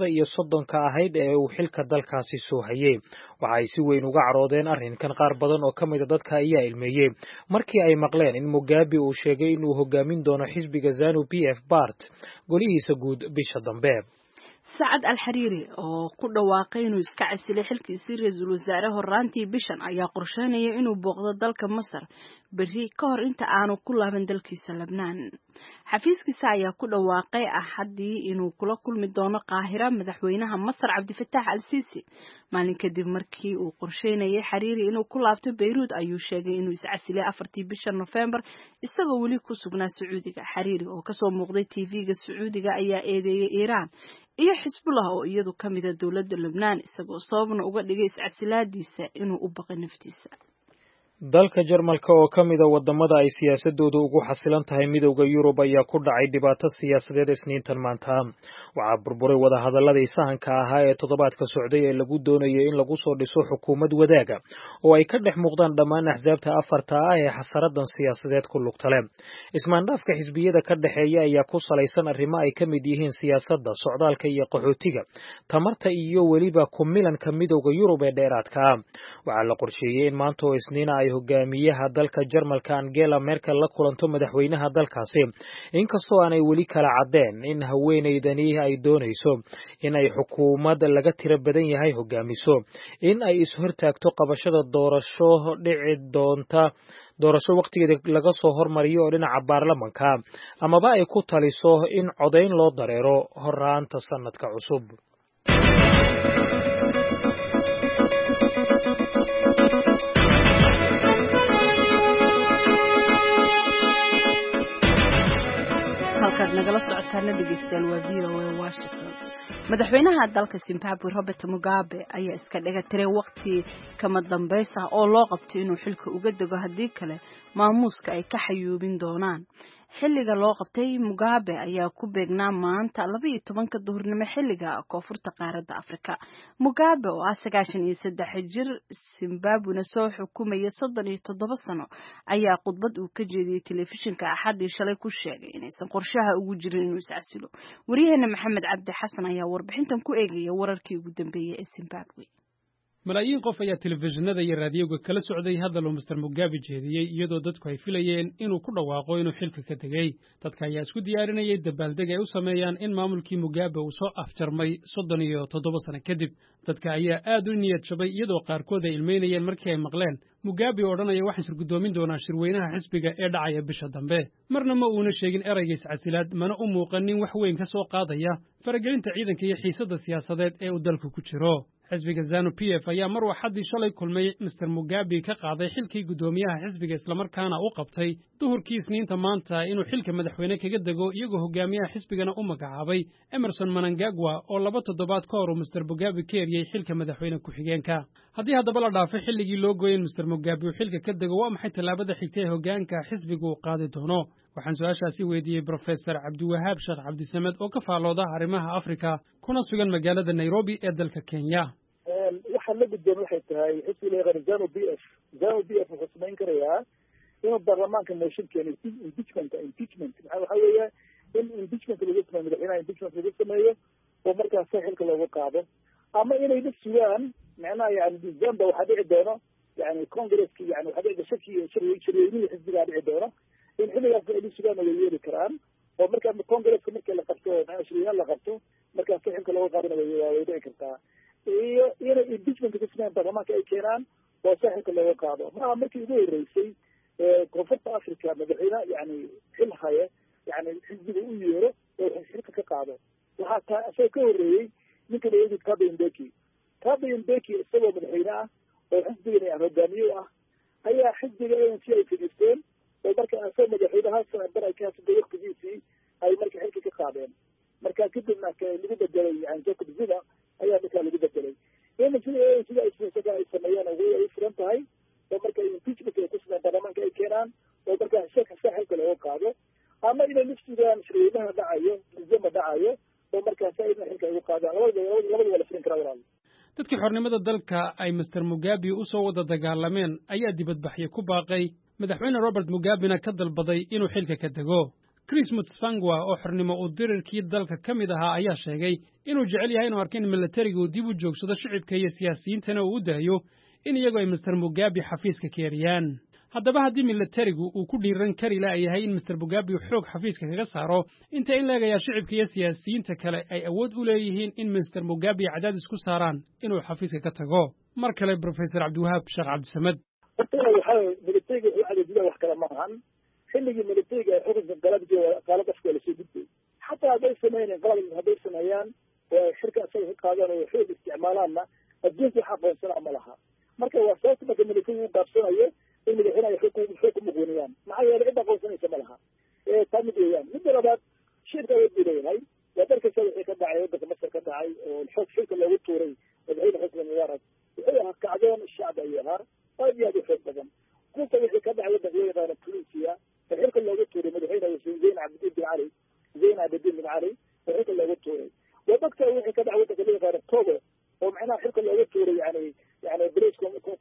37 ahayd ee uu xilka dalkaasi soo hayay. waxay si weyn uga caroodeen arrinkan qaar badan oo ka mid ah dadka ayaa ilmeeyay markii ay maqleen in Mugabe uu sheegay inuu hogaamin doono xisbiga ZANU-PF Bart golihiisa guud bisha dambe. Saad al-Hariri oo ku dhawaaqay inuu iska casilay xilkiisii ra'iisul wasaare horaantii bishan ayaa qorsheynaya inuu booqdo dalka Masar bari ka hor inta aanu ku laaban dalkiisa Lebanon. xafiiskiisa ayaa ku dhawaaqay Axadii inuu kula kulmi doono Qaahira madaxweynaha Masar Abdi Fattah al-Sisi. maalin kadib markii uu qorsheynayay Hariri inuu ku laabto Beirut ayuu sheegay inuu is casilay 4 bisha November isagoo weli ku sugnaa Sacuudiga. Hariri oo ka soo muuqday TV-ga Sacuudiga ayaa eedeeyay Iran iyo Xisbullah oo iyadu ka mid ah dawladda Lebanon isagoo sababna uga dhigay iscasilaadiisa inuu u baqo naftiisa. dalka Jarmalka oo ka mid ah wadamada ay siyaasadoodu ugu xasilan tahay midowga Yurub ayaa ku dhacay dhibaato siyaasadeed Isniintan maanta. waxaa burburay wadahadaladii sahanka ahaa ee toddobaadka socday ee lagu doonayay in lagu soo dhiso xukuumad wadaaga oo ay ka dhex muuqdaan dhammaan axsaabta afarta ah ee xasaradan siyaasadeed ku lugta leh. ismaandhaafka xisbiyada ka dhaxeeya ayaa ku salaysan arrimo ay ka mid yihiin siyaasadda, socdaalka iyo qaxootiga, tamarta iyo weliba ku milanka midowga Yurub ee dheeraadka ah. waxaa la qorsheeyay in maanta oo Isniina ay hogaamiyaha dalka Jarmalka Angela Merkel la kulanto madaxweynaha dalkaasi inkastoo aanay weli kala cadeen in haweeneydani ay doonayso in ay xukuumad laga tiro badan yahay hogaamiso, in ay ishortaagto qabashada doorasho dhici doonta doorasho waqtigeeda laga soo hormariyo oo dhinaca baarlamanka amaba ay ku taliso in codayn loo dareero horaanta sanadka cusub. halkaad nagala socotaana dhegeystayaal waa VOA Washington. madaxweynaha dalka Zimbabwe Robert Mugabe ayaa iska dhaga tiray waqti kama dambaysa oo loo qabtay inuu xilka uga dego haddii kale maamuuska ay ka xayuubin doonaan. xilliga loo qabtay Mugabe ayaa ku beegnaa maanta 12 duhurnimo xilliga koonfurta qaaradda Afrika. Mugabe oo 93 jir Zimbabwe soo xukumaya 37 sano ayaa khudbad uu ka jeediyay telefishinka Axadii shalay ku sheegay inaysan qorshaha ugu jirin inuu iscasilo. Wariyaheena Maxamed Cabdi Xasan ayaa warbixintan ku eegaya wararkii ugu dambeeyay ee Zimbabwe. malaayiin qof ayaa telefishinada iyo raadiyoga kala socday hadal uu Mr. Mugabe jeediyey iyadoo dadku ay filayeen inuu ku dhawaaqo inuu xilka ka tegey. Dadka ayaa isku diyaarinayay dabaaldeg ay u sameeyaan in maamulkii Mugabe uu soo afjarmay 37 sano kadib. Dadka ayaa aad u niyad jabay iyadoo qaarkood ay ilmeynayeen markii ay maqleen Mugabe oo odhanaya waxaan shirgudoomin doonaa shirweynaha xisbiga ee dhacaya bisha dambe. Marna ma uuna sheegin eraygiis casilaad mana u muuqanin wax weyn ka soo qaadaya faragelinta ciidanka iyo xiisadda siyaasadeed ee uu dalku ku jiro. xisbiga ZANU-PF ayaa mar waxadii shalay kulmay Mr. Mugabe ka qaaday xilkii gudoomiyaha xisbiga islamarkaana u qabtay duhurkii Isniinta maanta inuu xilka madaxweyne kaga dego iyagoo hogaamiyaha xisbigana u magacaabay Emerson Mnangagwa oo 2 toddobaad ka hor uu Mr. Mugabe ka eriyey xilka madaxweyne ku-xigeenka. Haddii haddaba la dhaafay xilligii loo gooyay Mr. Mugabe uu xilka ka dego waa maxay tallaabada xigtay hoggaanka xisbigu uu qaadi doono? waxaan su'aashaasi weydiiyey Professor Cabdiwahaab Sheekh Cabdisamed oo ka faalooda arrimaha Afrika kuna sugan magaalada Nairobi ee dalka Kenya. waxaan la gudboon waxay tahay xisbiga ZANU-PF wuxuu samayn karayaa inuu baarlamaanka motion keeno impeachment waxa weeye in impeachment lagu sameeyo madaxweynaha impeachment lagu sameeyo oo markaas xilka looga qaado ama inay la sugaan macnaha yani December waxaa dhici doono yani congresski yani waxaa dhici shirweynihii xisbigaa dhici doono in xilligaas ay la sugaan way yeeli karaan oo markaa congresska markii la qabto shirweynaha la qabto markaas xilka looga qaadana way dhici kartaa iyo inay impeachment ku sameeyaan baarlamaanka ay keenaan oo xilka looga qaado maaha markii ugu horeysay koonfurta Afrika madaxweyne yani xil haya yani xisbiga u yeero oo xilka ka qaado waxaa taa asoo ka horeeyey ninka la yidhi Thabo Mbeki isagoo madaxweyne ah oo xisbiga ay hogaamiye ah ayaa xisbiga ANC ay fadhiisteen oo marka asoo madaxweynaha sanadban ay ka hasbay waqtigiisii ay marka xilka ka qaadeen marka kadibna lagu bedelay yani Jacob Zuma ayaa markaa lagu bedelay in sida ay sameeyaan ay furan tahay oo marka impeachment ay ku sameeyaan baarlamaanka ay keenaan oo marka xilka looga qaado ama inay la sugaan shirweynaha dhacayo December dhacayo oo markaas ay xilka uga qaadaan labada wala furin karaa walaal. dadkii xornimada dalka ay Mr. Mugabe u soo wada dagaalameen ayaa dibadbaxyo ku baaqay madaxweyne Robert Mugabena ka dalbaday inuu xilka ka dego. Chris Mutsvangwa oo xornimo u dirirkii dalka ka mid ahaa ayaa sheegay inuu jecel yahay inuu arko in militarigu dib u joogsado shicibka iyo siyaasiyiintana uu u daayo in iyagu ay Mr. Mugabe xafiiska ka eriyaan. haddaba haddii militarigu uu ku dhiiran kari la'yahay in Mr. Mugabe xoog xafiiska kaga saaro inta in leegaya shicibka iyo siyaasiyiinta kale ay awood u leeyihiin in Mr. Mugabe cadaadis ku saaraan inuu xafiiska ka tago. mar kale Professor Cabdiwahaab Sheekh Cabdisamed. militariga wuxuu cadaadiyay wax kale maahan xilligii militariga xukunka qalad afka la soo gudbay xataa hadday sameeyeen qalad hadday sameeyaan oo shirka asaga ka qaadaan oo xoog isticmaalaanna adduunka waxa aqoonsanaa ma laha marka waa sababta marka militariga uu gaabsanayo in madaxweynaha xoog ku muqooniyaan maxaa yeelay cid aqoonsanaysa ma laha taa mid weeyaan midda labaad shirka way diilaynahay waa darkasa wixii ka dhacay waddanka Masar ka dhacay oo xoog shirka loogu tuuray madaxweyne xusni mubaarak wuxuu ahaa kacdoon shacbi ayuu ahaa aad iyo aad u xoog badan kuka wixii ka dhacay waddanka weeyaan Tunisia xilka loogu tuuray madaxweyne Zeyn Abidin bin Ali xilka loogu tuuray waddanka wixii ka dhacay waddanka weeyaan Togo oo macnaha xilka loogu tuuray yani Blaise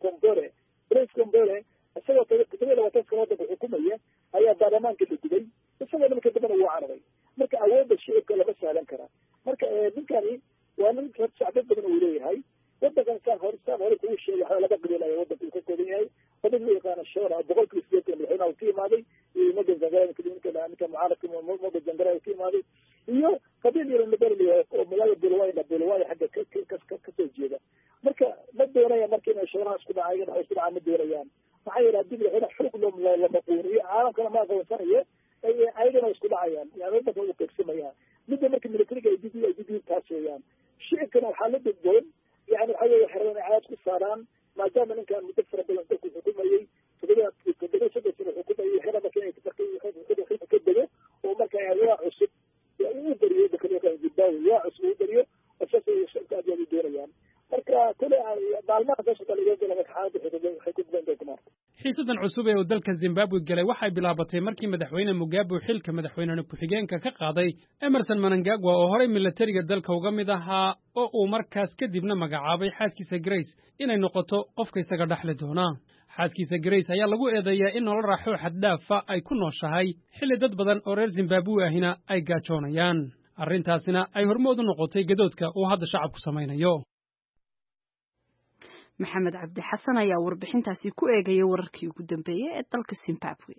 Compaoré isagoo tadawada watanka waddanka xukumaya ayaa baarlamaanka la gubay isagoo marka dambana wuu cararay marka awoodda shicibka lama sahlan kara marka ninkani waa nin shacbi badan uu leeyahay waddankan saan hore kugu sheegay waxaa laga qabiilaya waddanka uu ka kooban yahay qabiil loo yaqaano Shora boqolkiiba 80 madaxweynaha uu ka imaaday iyo Mohamed Zangara ninka mucaaradka Mohamed Zangara uu ka imaaday iyo qabiil yar oo Mulaya Bulwaya xagga ka soo jeeda marka ma doonayaan marka inay Shora isku dhacayaan oo isku dhacaan ma doonayaan maxaa yeelay haddii madaxweyne xoog loo maquuniyo caalamkana ma aqoonsanayo ayagana isku dhacayaan yani waddanka uu qaybsamayaan midda marka militariga ay dib taas weeyaan shicibkana waxaa la degdoon yani waxaa weeye xerada caad ku saaraan maadaama ninkan muddo fara badan dalku xukumayey toddoba sano xukumayey xera marka inay ka dego oo marka waa cusub uu beriyo dakaliya Zimbabwe waa cusub uu beriyo asaas ay shacabka aad u doonayaan marka kale maalmaha ka socda laga galo xaalada waxay ku gudan doontaa xiisadan cusub ee dalka Zimbabwe galay waxay bilaabatay markii madaxweyne Mugabe xilka madaxweynaha ku-xigeenka ka qaaday Emerson Mnangagwa oo horey militariga dalka uga mid ahaa oo uu markaas kadibna magacaabay xaaskiisa Grace inay noqoto qofka isaga dhaxli doona. xaaskiisa Grace ayaa lagu eedeeyaa in nolol raaxo xad dhaafa ay ku nooshahay xilli dad badan oo reer Zimbabwe ahina ay gaajoonayaan. arrintaasina ay hormood u noqotay gadoodka uu hadda shacabku samaynayo. maxamed cabdi xasan ayaa warbixintaasi ku eegayay wararkii ugu dambeeyay ee dalka Zimbabwe.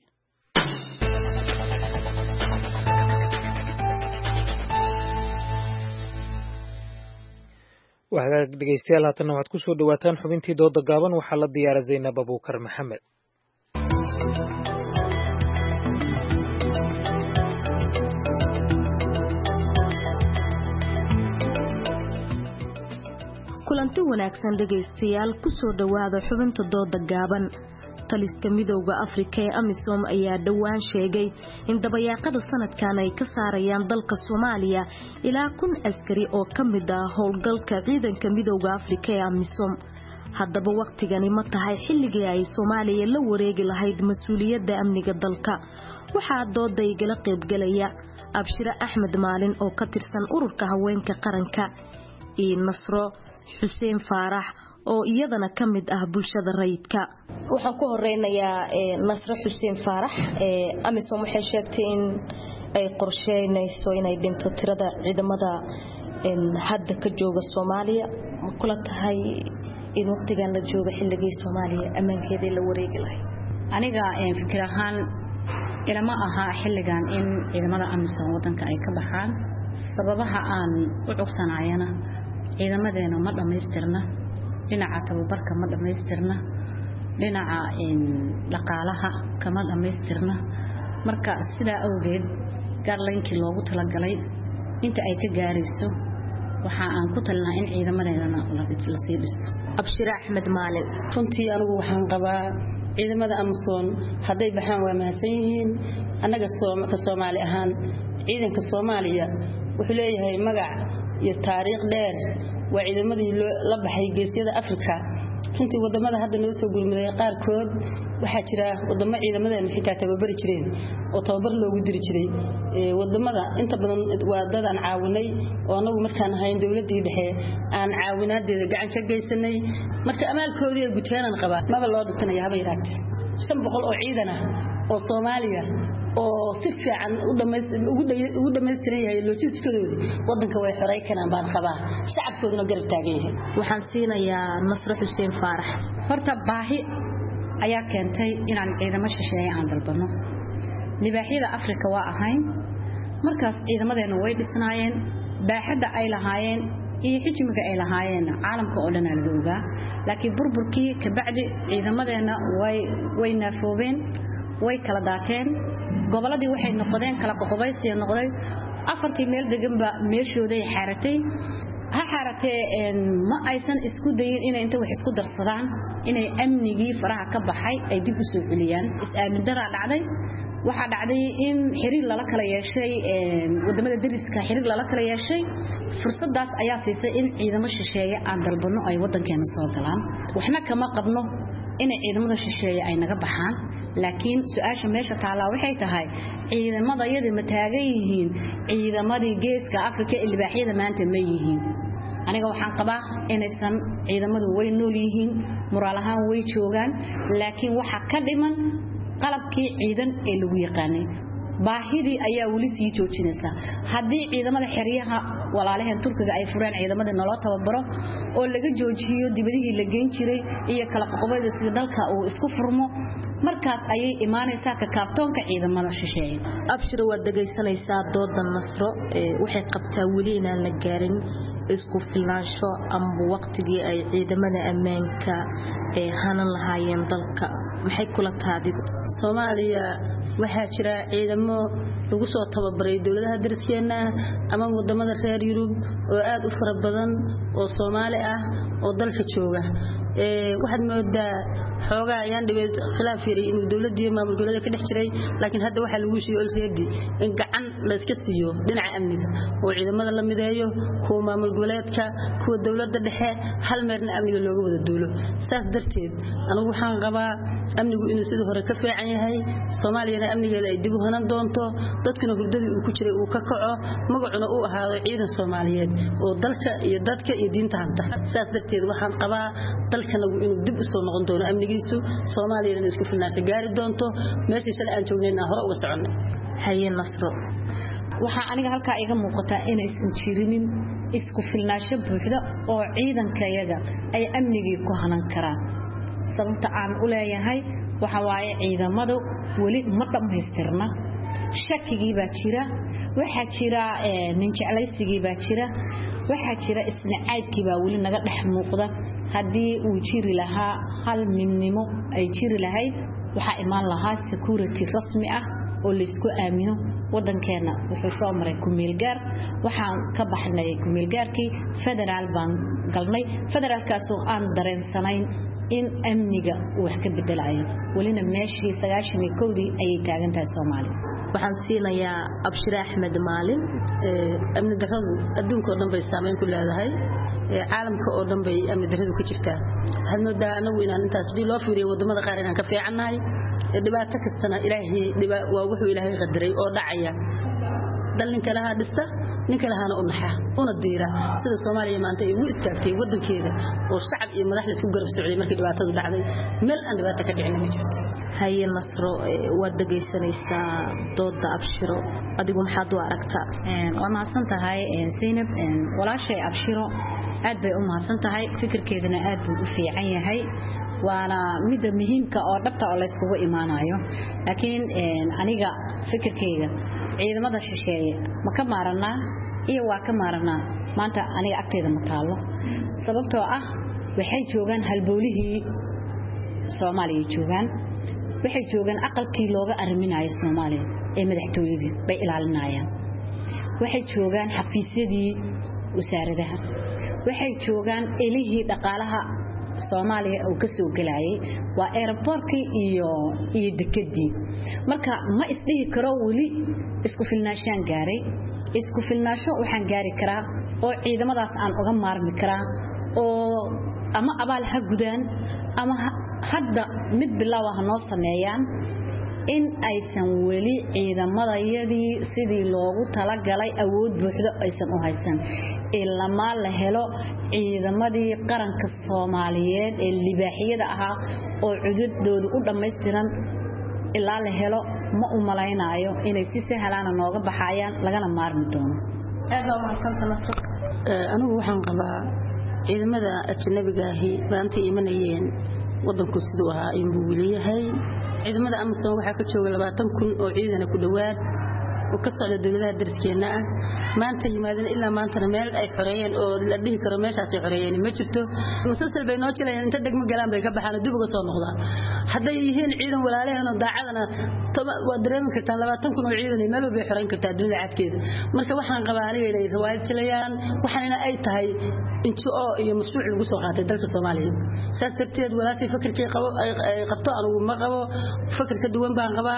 waxaad dhegeystayaal haatan waxaad ku soo dhawaataan xubintii dooda gaaban waxaa la diyaaray Zainab Abuukar Maxamed. kulanti wanaagsan dhegeystayaal ku soo dhawaada xubinta dooda gaaban. taliska midowga Afrika ee AMISOM ayaa dhawaan sheegay in dabayaaqada sanadkan ay ka saarayaan dalka Soomaaliya ilaa 1,000 askari oo ka mid ah howlgalka ciidanka midowga Afrika ee AMISOM. haddaba waqtigani ma tahay xilligii ay Soomaaliya la wareegi lahayd mas'uuliyadda amniga dalka? waxaa dooda igala qaybgalaya Abshira Axmed Maalin oo ka tirsan ururka haweenka qaranka iyo Nasro Xuseen Faarax oo iyadana ka mid ah bulshada rayidka. waxaan ku horeynayaa Nasro Xuseen Faarax. AMISOM waxay sheegtay in ay qorsheynayso inay dhinto tirada ciidamada hadda ka jooga Soomaaliya. ma kula tahay in waqtigan la joogo xilligii Soomaaliya amaankeeda la wareegi lahayd? aniga fikir ahaan ilama aha xilligan in ciidamada AMISOM wadanka ay ka baxaan. sababaha aan u cugsanayana ciidamadeena ma dhameystirna, dhinaca tababarka ma dhameystirna, dhinaca dhaqaalaha kama dhameystirna. marka sidaa awgeed gaarleynkii loogu talagalay inta ay ka gaarayso waxa aan ku talinahay in ciidamadeena la sii dhiso. Abshir Axmed Maalin. runtii anigu waxaan qabaa ciidamada AMISOM hadday baxaan waa mahadsan yihiin. annaga Soomaali ahaan ciidanka Soomaaliya wuxuu leeyahay magac iyo taariikh dheer. waa ciidamadii la baxay geesiyada Afrika. runtii wadamada hadda noo soo gurmaday qaarkood waxaa jira wadamo ciidamadeena xitaa tababari jireen oo tababar loogu diri jiray. wadamada inta badan waa dad aan caawinay oo anagu markaan ahayn dawladii dhexe aan caawinaadeeda gacan ka geysanay. marka amaalkoodii ay guteenan qabaa maba loo dhintay haba yaraatay 500 oo ciidan ah oo Soomaaliya oo si fiican ugu dhameystiran yahay logisticadoodii wadanka way xoray kanaan baan qabaa shacabkooduna garab taagan yahay. waxaan siinayaa Nasro Xuseen Faarax. horta baahi ayaa keentay inaan ciidamo shisheeye aan dalbano. libaaxyada Afrika waa ahayn markaas ciidamadeena way dhisnaayeen, baaxadda ay lahaayeen iyo xijmiga ay lahaayeen caalamka oo dhan la ogaa. laakiin burburkii ka bacdi ciidamadeena way naafoobeen, way kala daateen. goboladii waxay noqdeen kala qoqobaysiga noqday. afartii meel deganba meeshooday xaaratay. ma aysan isku dayin inay inta wax isku darsadaan inay amnigii faraha ka baxay ay dib u soo celiyaan. is-aamin daraa dhacday. waxaa dhacday in xiriir lala kala yeeshay wadamada dariska xiriir lala kala yeeshay. fursadaas ayaa siisay in ciidamo shisheeye aan dalbano ay wadankeena soo galaan. waxna kama qabno inay ciidamada shisheeye ay naga baxaan. laakiin su'aasha meesha taala waxay tahay ciidamada yada ma taagan yihiin ciidamadii geeska Afrika ee libaaxyada maanta ma yihiin. aniga waxaan qabaa inaysan ciidamadu way nool yihiin, moraal ahaan way joogaan, laakiin waxa ka dhiman qalabkii ciidan ee lagu yaqaanay. baahidii ayaa wali sii joojinaysa. haddii ciidamada xiriyaha walaalaheen Turkiga ay fureen ciidamada nolo tababaro oo laga joojiyo dibadihii la geyn jiray iyo kala qoqobada sida dalka uu isku furmo, markaas ayay imaanaysaa ka kaaftoonka ciidamada shisheeye. Abshir waad dhageysanaysaa dooda Nasro. waxay qabtaa wali inaan la gaarin isku filnaansho ama waqtigii ay ciidamada ammaanka hanan lahaayeen dalka. maxay kula taadido? Soomaaliya waxaa jira ciidamo lagu soo tababaray dawladaha dariskeena ama wadamada reer Yurub oo aad u fara badan oo Soomaali ah oo dalka jooga. waxaad moodaa xoogaa ayaan dhibay khilaaf yari inuu dawladda maamul goboleedka ka dhex jiray, laakiin hadda waxa lagu sheegay already in gacan la iska siiyo dhinaca amniga oo ciidamada la mideeyo kuwa maamul goboleedka kuwa dawladda dhexe hal meerna amniga looga wada duulo. saas darteed anigu waxaan qabaa amnigu inuu sidoo hore ka fiican yahay. Soomaaliyana amnigeeda ay dib u hanan doonto, dadkuna hurdadii uu ku jiray uu ka kaco, magacuna uu ahaado ciidan Soomaaliyeed oo dalka iyo dadka iyo diinta hanta. saas darteed waxaan qabaa dalkana inuu dib u soo noqon doono amnigiisu, Soomaaliyana isku filnaansho gaari doonto meeshii shalay aan joognayna hore uga soconay. haye Nasro. waxa aniga halka iga muuqata inaysan jirinin isku filnaansho buuxda oo ciidankayaga ay amnigii ku hanan karaan sababta aan u leeyahay waxa waaye ciidamadu weli ma dhammaystirna shakigii baa jira waxa jira nin jeclaysigii baa jira waxa jira isnacaybkii baa weli naga dhex muuqda haddii uu jiri lahaa hal midnimo ay jiri lahayd waxaa imaan lahaa security rasmi ah oo la isku aamino wadankeena wuxuu soo maray kumeelgaar waxaan ka baxnay kumeelgaarkii federaal baan galnay federaalkaasoo aan dareensanayn in amniga wax ka bedelayo walina meeshii 91 ayay taagan tahay Soomaaliya waxaan siinayaa Abshir Ahmed Maalin amni darradu adduunka oo dhan bay saameyn ku leedahay caalamka oo dhan bay amni darradu ka jirtaa waxaan moodaa anagu inaan intaas dii loo fiiriyo wadamada qaar inaan ka fiicannahay dhibaato kastana ilaahay waa wuxuu ilaahay qadaray oo dhacaya dalninka laha dhista ninka lahana u naxa una diira sida Soomaaliya maanta ay u istaagtay wadankeeda oo shacab iyo madax la isku garab socday markii dhibaatadu dhacday meel aan dhibaato ka dhicin ma jirto haye Nasro waad dhageysanaysaa dooda Abshiro adigu maxaad u aragtaa waa mahadsan tahay Zainab walaashay Abshiro aad bay u mahadsan tahay fikirkeedana aad buu u fiican yahay waana mid muhiimka oo dhabta oo la iskugu imaanayo laakiin aniga fikirkeyga ciidamada shisheeye ma ka maaranaa iyo waa ka maaranaa maanta aniga agteeda ma taalo sababtoo ah waxay joogaan halbowlihii Soomaaliya joogaan waxay joogaan aqalkii looga arriminayo Soomaaliya ee madaxtooyadii bay ilaalinayaan waxay joogaan xafiisyadii wasaaradaha waxay joogaan ilihii dhaqaalaha Soomaaliya oo ka soo galayay waa airportkii iyo dekedii marka ma isdhihi karo wali isku filnaashan gaaray isku filnaasho waxaan gaari karaa oo ciidamadaas aan uga maarmi karaa oo ama abaal ha gudaan ama hadda mid bilaaw ah noo sameeyaan in aysan wali ciidamadayadii sidii loogu tala galay awood buuxda aysan u haysan ilaa la helo ciidamadii qaranka Soomaaliyeed ee libaaxiyada ahaa oo cududoodu u dhameystiran ilaa la helo ma u malaynayo inay si sahlan nooga baxayaan lagana maarmi doono aad baa mahadsantahay Nasr anigu waxaan qabaa ciidamada ajnabiga ahi maanta imanayeen wadanku sidoo ahaa inuu leeyahay ciidamada Amazon waxa ka jooga 20,000 oo ciidan ku dhawaad oo ka socda dawladaha dariskeena ah maanta yimaadeen ilaa maanta meel ay xoreeyeen oo la dhihi karo meeshaas ay xoreeyeen ma jirto musalsal bay noo jilayeen inta degmo galaan bay ka baxaan dib uga soo noqdaan haday yihiin ciidan walaalaheen oo daacadana waa dareemi kartaa 20,000 oo ciidan meel walba xoreyn kartaa dunida cadkeeda marka waxaan qabaa aniga inay riwaayad jilayaan waxaana ay tahay inta oo iyo masuul lagu soo qaatay dalka Soomaaliya saas darteed walaashay fikirkii qabo ay qabto anigu ma qabo fikir ka duwan baan qabaa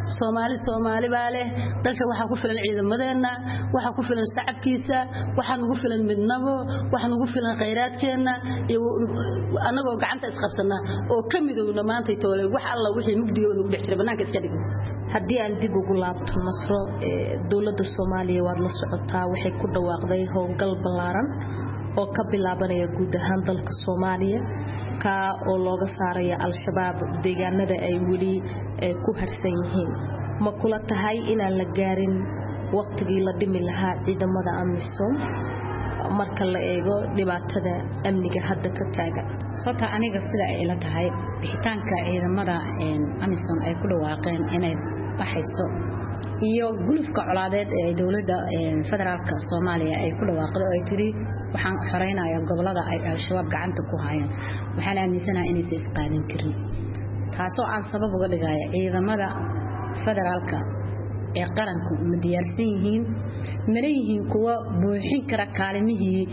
Soomaali baa leh dalka waxa ku filan ciidamadeena waxa ku filan shacabkiisa waxa nagu filan midnabo waxa nagu filan kheyraadkeena iyo anagoo gacanta isqabsana oo kamidowna maanta toole wax alla wixii mugdiga oo nagu dhex jira banaanka iska dhigo haddii aan dib ugu laabto Nasro dawladda Soomaaliya waad la socotaa waxay ku dhawaaqday howlgal ballaaran oo ka bilaabanaya guud ahaan dalka Soomaaliya ka oo looga saarayo al-shabaab deegaanada ay wali ku harsan yihiin ma kula tahay inaan la gaarin waqtigii la dhimi lahaa ciidamada Amisom marka la eego dhibaatada amniga hadda ka taagan horta aniga sida ay la tahay bixitaanka ciidamada Amisom ay ku dhawaaqeen inay baxayso iyo gulufka colaadeed ee dawladda federaalka Soomaaliya ay ku dhawaaqday oo ay tiri waxaan xoreynayaa gobolada ay al-shabaab gacanta ku hayaan waxaan aaminsanahay inaysan isqaadan karin taasoo aan sabab uga dhigaya ciidamada federaalka ee qaranku ma diyaarsan yihiin mana yihiin kuwa buuxin kara kaalimihii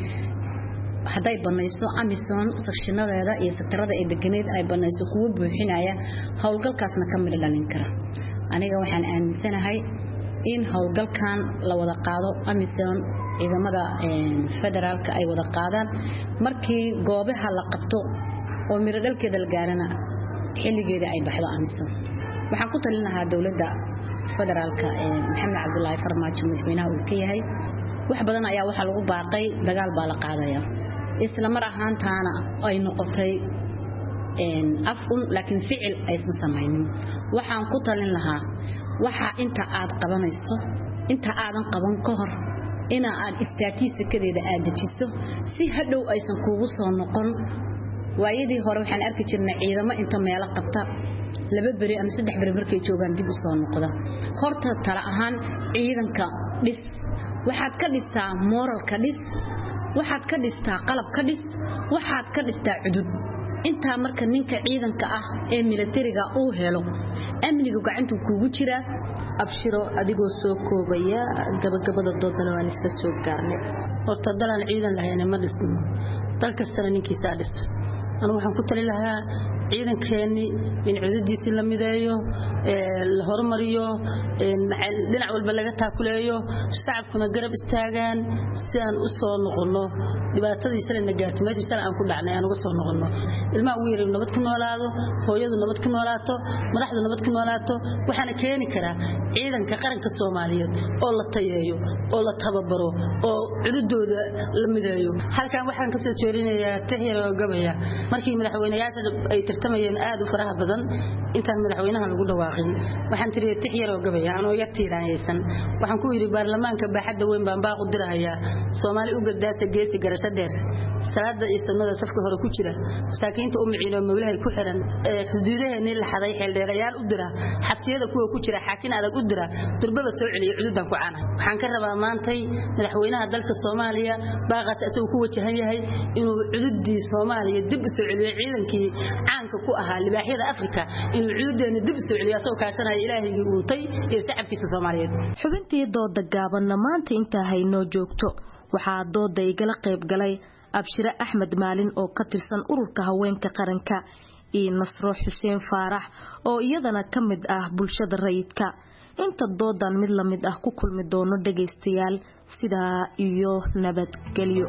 hadday banayso Amisom sakshinadeeda iyo sektarada ee deganeed ay banayso kuwa buuxinaya howlgalkaasna ka mid dhalin kara aniga waxaan aaminsanahay in howlgalkan la wada qaado Amisom ciidamada federaalka ay wada qaadaan markii goobaha la qabto oo miro dhalkeeda la gaarana xilligeeda ay baxdo Amisom waxaan ku talin lahaa dawladda federaalka Maxamed Cabdullaahi Farmaajo madaxweynaha uu ka yahay wax badan ayaa waxa lagu baaqay dagaal baa la qaadaya isla mar ahaantaana ay noqotay afun laakiin ficil aysan samaynin waxaan ku talin lahaa waxa inta aad qabanayso inta aadan qaban ka hor ina aad istaatiistikadeeda aad dejiso si hadhow aysan kuugu soo noqon waayadii hore waxaan arki jirnay ciidamo inta meelo qabta 2 bari ama 3 bari markay joogaan dib u soo noqda horta tala ahaan ciidanka dhis waxaad ka dhistaa moralka dhis waxaad ka dhistaa qalab ka dhis waxaad ka dhistaa cudud inta marka ninka ciidanka ah ee militariga uu helo amniga gacantu kuugu jira abshiro adigoo soo koobaya gabagabada doodana waan isla soo gaarnay horta dalan ciidan lahayn ma dhisno dal kasta ninkiisa dhis أنا waxaan ku tali lahaa ciidankeeni in cudadiisi la mideeyo la hormariyo dhinac walba laga taakuleeyo shacabkuna garab istaagaan si aan u soo noqono dhibaatadii salina gaartay meeshii sal aan ku dhacnay aan uga soo noqono ilmaha ugu yar nabad ku noolaado hooyadu nabad ku noolaato madaxdu nabad ku noolaato waxaana keeni karaa ciidanka qaranka Soomaaliyeed oo la tayeeyo oo la tababaro oo cududooda la mideeyo halkan waxaan ka soo jeerinayaa tixyaro gabaya markii madaxweynayaasha ay tartamayeen aad u faraha badan intaan madaxweynaha lagu dhawaaqin waxaan tiriyay tixyaro gabaya anoo yartiiraysan waxaan ku yiri baarlamaanka baaxadda weyn baan baaq u dirayaa Soomaali u gardaasa geesi garasho dheer salaada isnada safka hore ku jira masaakiinta u miciino mawlahay ku xiran xuduudaheena la xaday xeeldheerayaal u dira xabsiyada kuwa ku jira xaakin adag u dira durbada soo celiyo cududan ku caana waxaan ka rabaa maantay madaxweynaha dalka Soomaaliya baaqaas asoo ku wajahan yahay inuu cududii Soomaaliya dib u soo celiyo ciidankii caanka ku ahaa libaaxyada Afrika inuu cududeena dib u soo celiyo asoo kaashanaya Ilaahaygi uuntay iyo shacabkiisa Soomaaliyeed xubintii dooda gaabanna maanta inta hayno joogto waxaa dooda igala qayb galay Abshira Ahmed Maalin oo ka tirsan ururka haweenka qaranka iyo Nasro Xuseen Faarax oo iyadana kamid ah bulshada rayidka inta doodan mid la mid ah ku kulmi doono dhageystayaal sida iyo nabadgelyo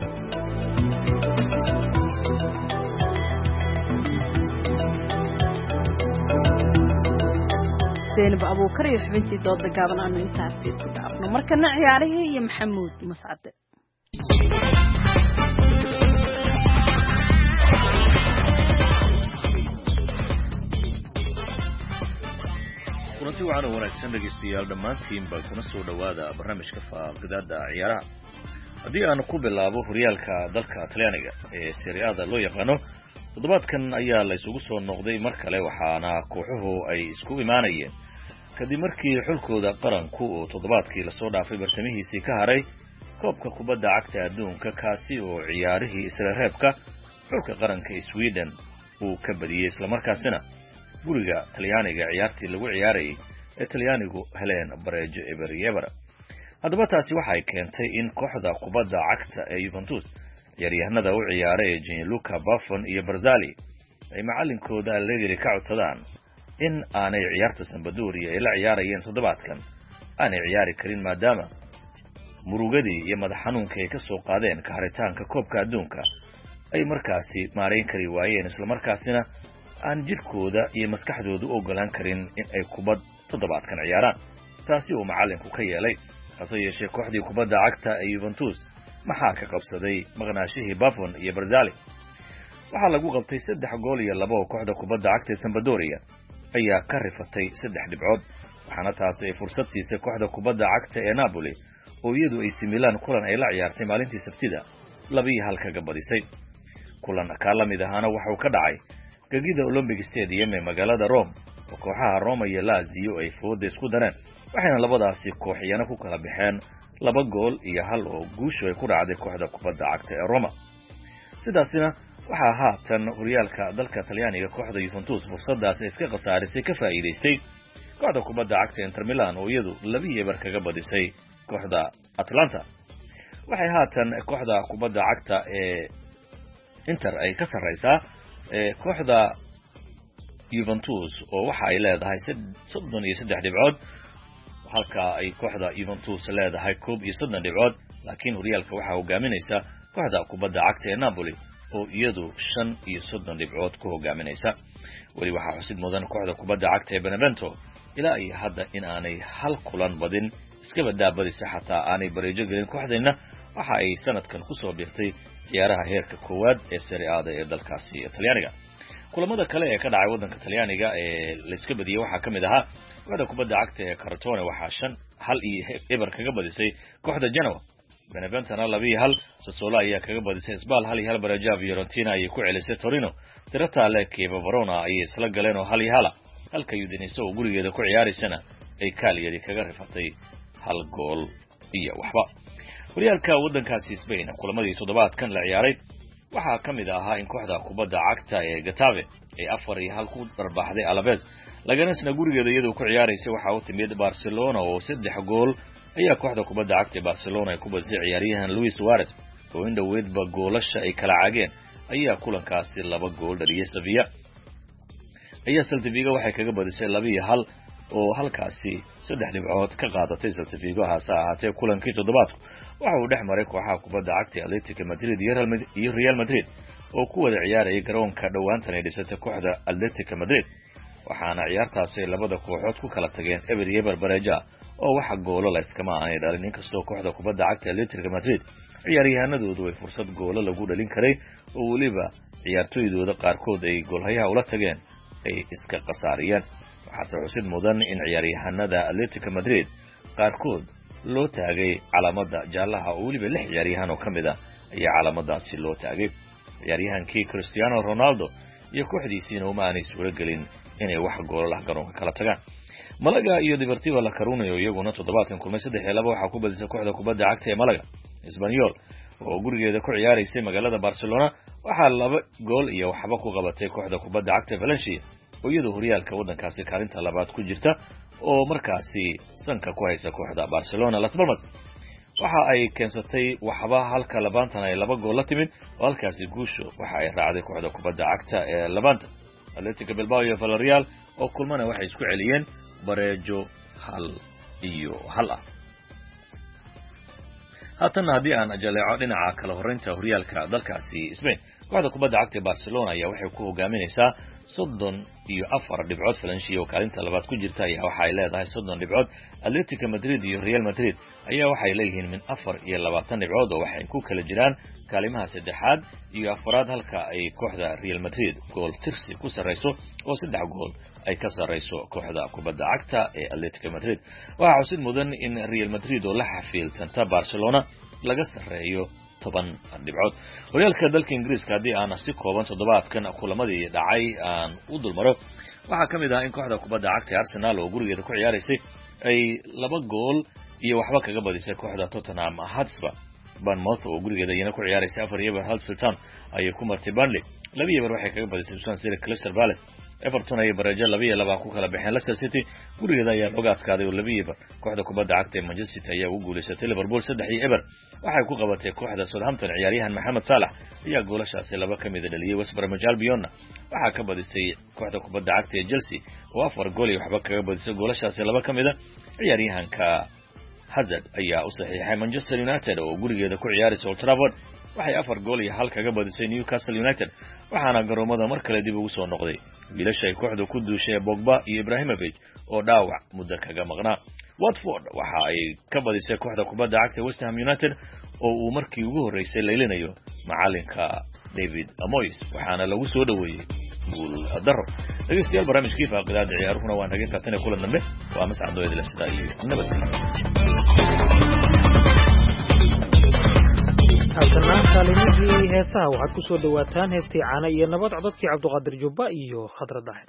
Zainab Abu Karim xubintii dooda gaaban aanu intaasi ku dhaafno markana ciyaarihii iyo Maxamuud Mascade kulanti waxaan wanaagsan dhageystayaal dhammaantiin bal kuna soo dhawaada barnaamijka faaqidaada ciyaaraha haddii aan ku bilaabo horyaalka dalka Talyaaniga ee Serie A loo yaqaano toddobaadkan ayaa la isugu soo noqday mar kale waxaana kooxuhu ay isku imaanayeen kadib markii xulkooda qaranku oo toddobaadkii la soo dhaafay bartamihiisii ka haray koobka kubadda cagta adduunka kaasi oo ciyaarihii isla reebka xulka qaranka Sweden uu ka badiyay isla markaasina guriga Talyaaniga ciyaartii lagu ciyaarayay ee Talyaanigu heleen bareejo eber haddaba taasi waxay keentay in kooxda kubadda cagta ee Juventus ciyaaryahanada u ciyaaray Gianluca Buffon iyo Barzali ay macallinkooda Allegri ka codsadaan in aanay ciyaarta Sampdoria ay la ciyaarayeen toddobaadkan aanay ciyaari karin maadaama murugadii iyo madax xanuunka ay ka soo qaadeen ka haritaanka koobka adduunka ay markaasi maareyn kari waayeen isla markaasina aan jirkooda iyo maskaxdoodu ogolaan karin in ay kubad toddobaadkan ciyaaraan taasi oo macallinku ka yeelay hase yeeshee kooxdii kubadda cagta ee Juventus maxaa ka qabsaday maqnaashihii Buffon iyo Barzali waxaa lagu qabtay 3-2 oo kooxda kubadda cagta ee Sampdoria ayaa ka rifatay 3 dhibcood waxaana taas ay fursad siisay kooxda kubadda cagta ee Napoli oo iyadu AC Milan kulan ay la ciyaartay maalintii Sabtida 2-1 kaga badisay kulan ka lamid ahana wuxuu ka dhacay gagida Olympic Stadium ee magaalada Rome oo kooxaha Roma iyo Lazio ay fooda isku dareen waxayna labadaasi kooxiyana ku kala baxeen 2 gool iyo 1 oo guusho ay ku raacday kooxda kubadda cagta ee Roma sidaasina waxaa haatan horyaalka dalka Talyaaniga kooxda Juventus fursadaas iska qasaarisay ka faa'iideystay kooxda kubadda cagta Inter Milan oo iyadu 2-1 kaga badisay kooxda Atalanta waxay haatan kooxda kubadda cagta ee Inter ay ka sareysaa kooxda Juventus oo waxa ay leedahay 33 dhibcood halka ay kooxda Juventus leedahay 31 dhibcood laakiin horyaalka waxa hogaaminaysa kooxda kubadda cagta ee Napoli oo iyadu 35 dhibcood ku hogaaminaysa wali waxa xusid mudan kooxda kubadda cagta ee Benevento ilaa ay hadda in aanay hal kulan badin iska badbaadisay xataa aanay bareejo gelin kooxdeena waxa ay sanadkan ku soo dhirtay ciyaaraha heerka koowaad ee Serie A ee dalkaasi Talyaaniga kulamada kale ee ka dhacay wadanka Talyaaniga ee la iska badiyay waxa kamid ahaa kooxda kubadda cagta ee Crotone waxa 5-1 kaga badisay kooxda Genoa Beneventona 2-1 Sassuolo ayaa kaga badisay Spal 1-1 Braga Fiorentina ayay ku celisay Torino tirata Lecce Verona ayay isla galeen oo 1-1 halka Udinese oo gurigeeda ku ciyaaraysana ay Cagliari kaga rifatay 1 gool iyo waxba horyaalka wadankaasi Spain kulamadii toddobaadkan la ciyaaray waxaa kamid ahaa in kooxda kubadda cagta ee Getafe ay 4-1 ku darbaxday Alaves lagansna gurigeeda iyadoo ku ciyaaraysay waxa uu timid Barcelona oo 3 gool ayaa kooxda kubadda cagta ee Barcelona ay ku badisay ciyaaryahan Luis Suarez oo in dhaweydba goolasha ay kala caageen ayaa kulankaasi 2 gool dhaliyay Sevilla ayaa Celta Vigo waxay kaga badisay 2-1 oo halkaasi 3 dhibcood ka qaadatay Celta Vigo haasa ahaatee kulankii toddobaadku waxa uu dhex maray kooxaha kubadda cagta Atletico Madrid iyo Real Madrid oo ku wada ciyaarayay garoonka dhawaantan ay dhisatay kooxda Atletico Madrid waxaana ciyaartaasi labada kooxood ku kala tageen eber iyo Bareja oo waxa goolo la iskama aanay dhalin inkastoo kooxda kubadda cagta Atletico Madrid ciyaaryahanadoodu ay fursad goolo lagu dhalin karay oo waliba ciyaartooydooda qaarkood ay goolhayaha ula tageen ay iska qasaariyeen waxaase xusid mudan in ciyaaryahanada Atletico Madrid qaarkood loo taagay calaamada jaalaha oo waliba 6 ciyaaryahan oo kamid ah ayaa calaamadaasi loo taagay ciyaaryahankii Cristiano Ronaldo iyo kooxdiisiina uma aanay suura gelin inay wax goolo la garoonka kala tagaan Malaga iyo Deportivo La Coruña iyaguna toddobaadkan kulmay 3-2 waxa ku badisay kooxda kubadda cagta ee Malaga Espanyol oo gurigeeda ku ciyaaraysay magaalada Barcelona waxa 2 gool iyo waxba ku qabatay kooxda kubadda cagta Valencia oo iyadoo horyaalka wadankaasi kaalinta labaad ku jirta oo markaasi sanka ku haysa kooxda Barcelona Las Palmas waxa ay keensatay waxba halka Levante ay 2 gool la timid oo halkaasi guusho waxa ay raacday kooxda kubadda cagta ee Levante Atletico Bilbao iyo Villarreal oo kulmana waxay isku celiyeen Barejo 1-1 haatan haddii aan jaleeco dhinaca kala horeynta horyaalka dalkaasi Spain kooxda kubadda cagta ee Barcelona ayaa waxay ku hogaaminaysaa 34 dhibcood Valencia oo kaalinta labaad ku jirta ayaa waxa ay leedahay 30 dhibcood Atletico Madrid iyo Real Madrid ayaa waxay leeyihiin min 24 dhibcood oo waxay ku kala jiraan kaalimaha saddexaad iyo afraad halka ay kooxda Real Madrid gool tirsi ku sareyso oo 3 gool ay ka sareyso kooxda kubadda cagta ee Atletico Madrid waxa xusid mudan in Real Madrid oo la xafiiltanta Barcelona laga sareeyo 10 dhibcood horyaalka dalka Ingiriiska hadii aan si kooban toddobaadkan kulamadii dhacay aan u dulmaro waxa kamid ah in kooxda kubadda cagta Arsenal oo gurigeeda ku ciyaaraysay ay 2 gool iyo waxba kaga badisay kooxda Tottenham Hotspur Bournemouth oo gurigeeda iyana ku ciyaaraysay 4-1 Huddersfield Town ayay ku martay Burnley 2-1 waxay kaga badisay Swansea City Crystal Palace Everton ay Braga 2-2 ku kala baxeen Leicester City gurigeeda ayaa looga adkaaday oo 2-1 kooxda kubadda cagta ee Manchester City ayaa u guuleysatay Liverpool 3-1 waxay ku qabatay kooxda Southampton ciyaaryahan Mohamed Salah ayaa goolashaasi 2 kamid dhaliyay West Bromwich Albion waxa ka badisay kooxda kubadda cagta ee Chelsea oo 4 gool iyo waxba kaga badisay goolashaasi 2 kamid ciyaaryahanka Hazard ayaa u saxiixay Manchester United oo gurigeeda ku ciyaaraysa Old Trafford waxay 4 gool iyo 1 kaga badisay Newcastle United waxaana garoomada mar kale dib ugu soo noqday wiilasha ay kooxda ku duushay Pogba iyo Ibrahimovic oo dhaawac muddo kaga maqnaa Watford waxa ay ka badisay kooxda kubadda cagta West Ham United oo uu markii ugu horeysay leelinayo macalinka David Moyes waxaana lagu soo dhaweeyay guul daro dhageystayaal barnaamijkii faaqidaada ciyaaruhuna waan naga taatana kulan dambe waa mas'ad oo idil sida iyo nabadgelyo halkana kaalimihii heesaha waxaad ku soo dhawaataan heestii caana iyo nabad codadkii Cabduqaadir Jubba iyo Khadra Daahir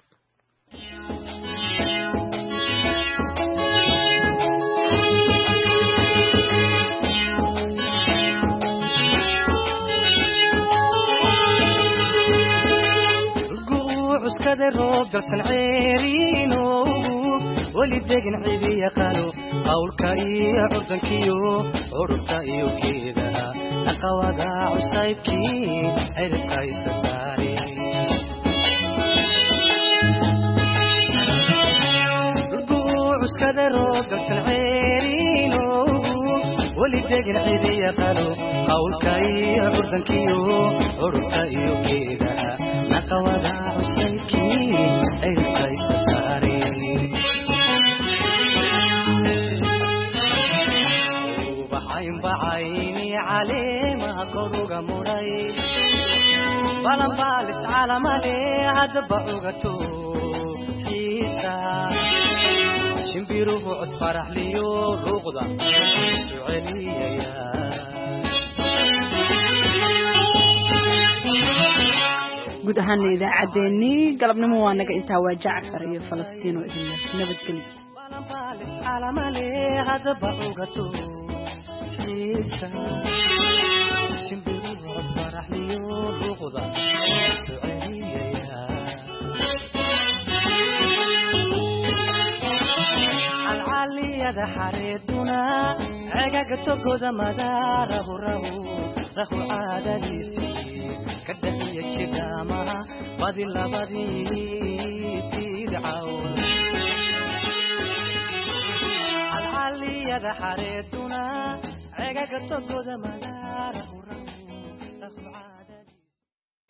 uskada roob dalsan ceeriino wali degan cidi yaqaano qawlka iyo curdankiyo ururta iyo geedaha naqawada cusaybkii ciribka isa saari uskada roob dalsan ceeriino wali degan cidi yaqaano qawlka iyo curdankiyo ururta iyo geedaha naqawada cusaybkii ciribka isa saari بعيني عليه ما قروق مري بلن بالس على مالي هدبعوغتو حيسا شنبيروه عد فرح ليو روغدا سعلي يا guud ahaan idaacadeennii galabnimo waa naga intaa waa Jacfar iyo Falastiin oo idin nabadgelyo العالية حريتنا عقاق تقود مداره رخو عادليسي كدهية شقامها بدي لا بدي تدعون العالية حريتنا عقاق تقود مداره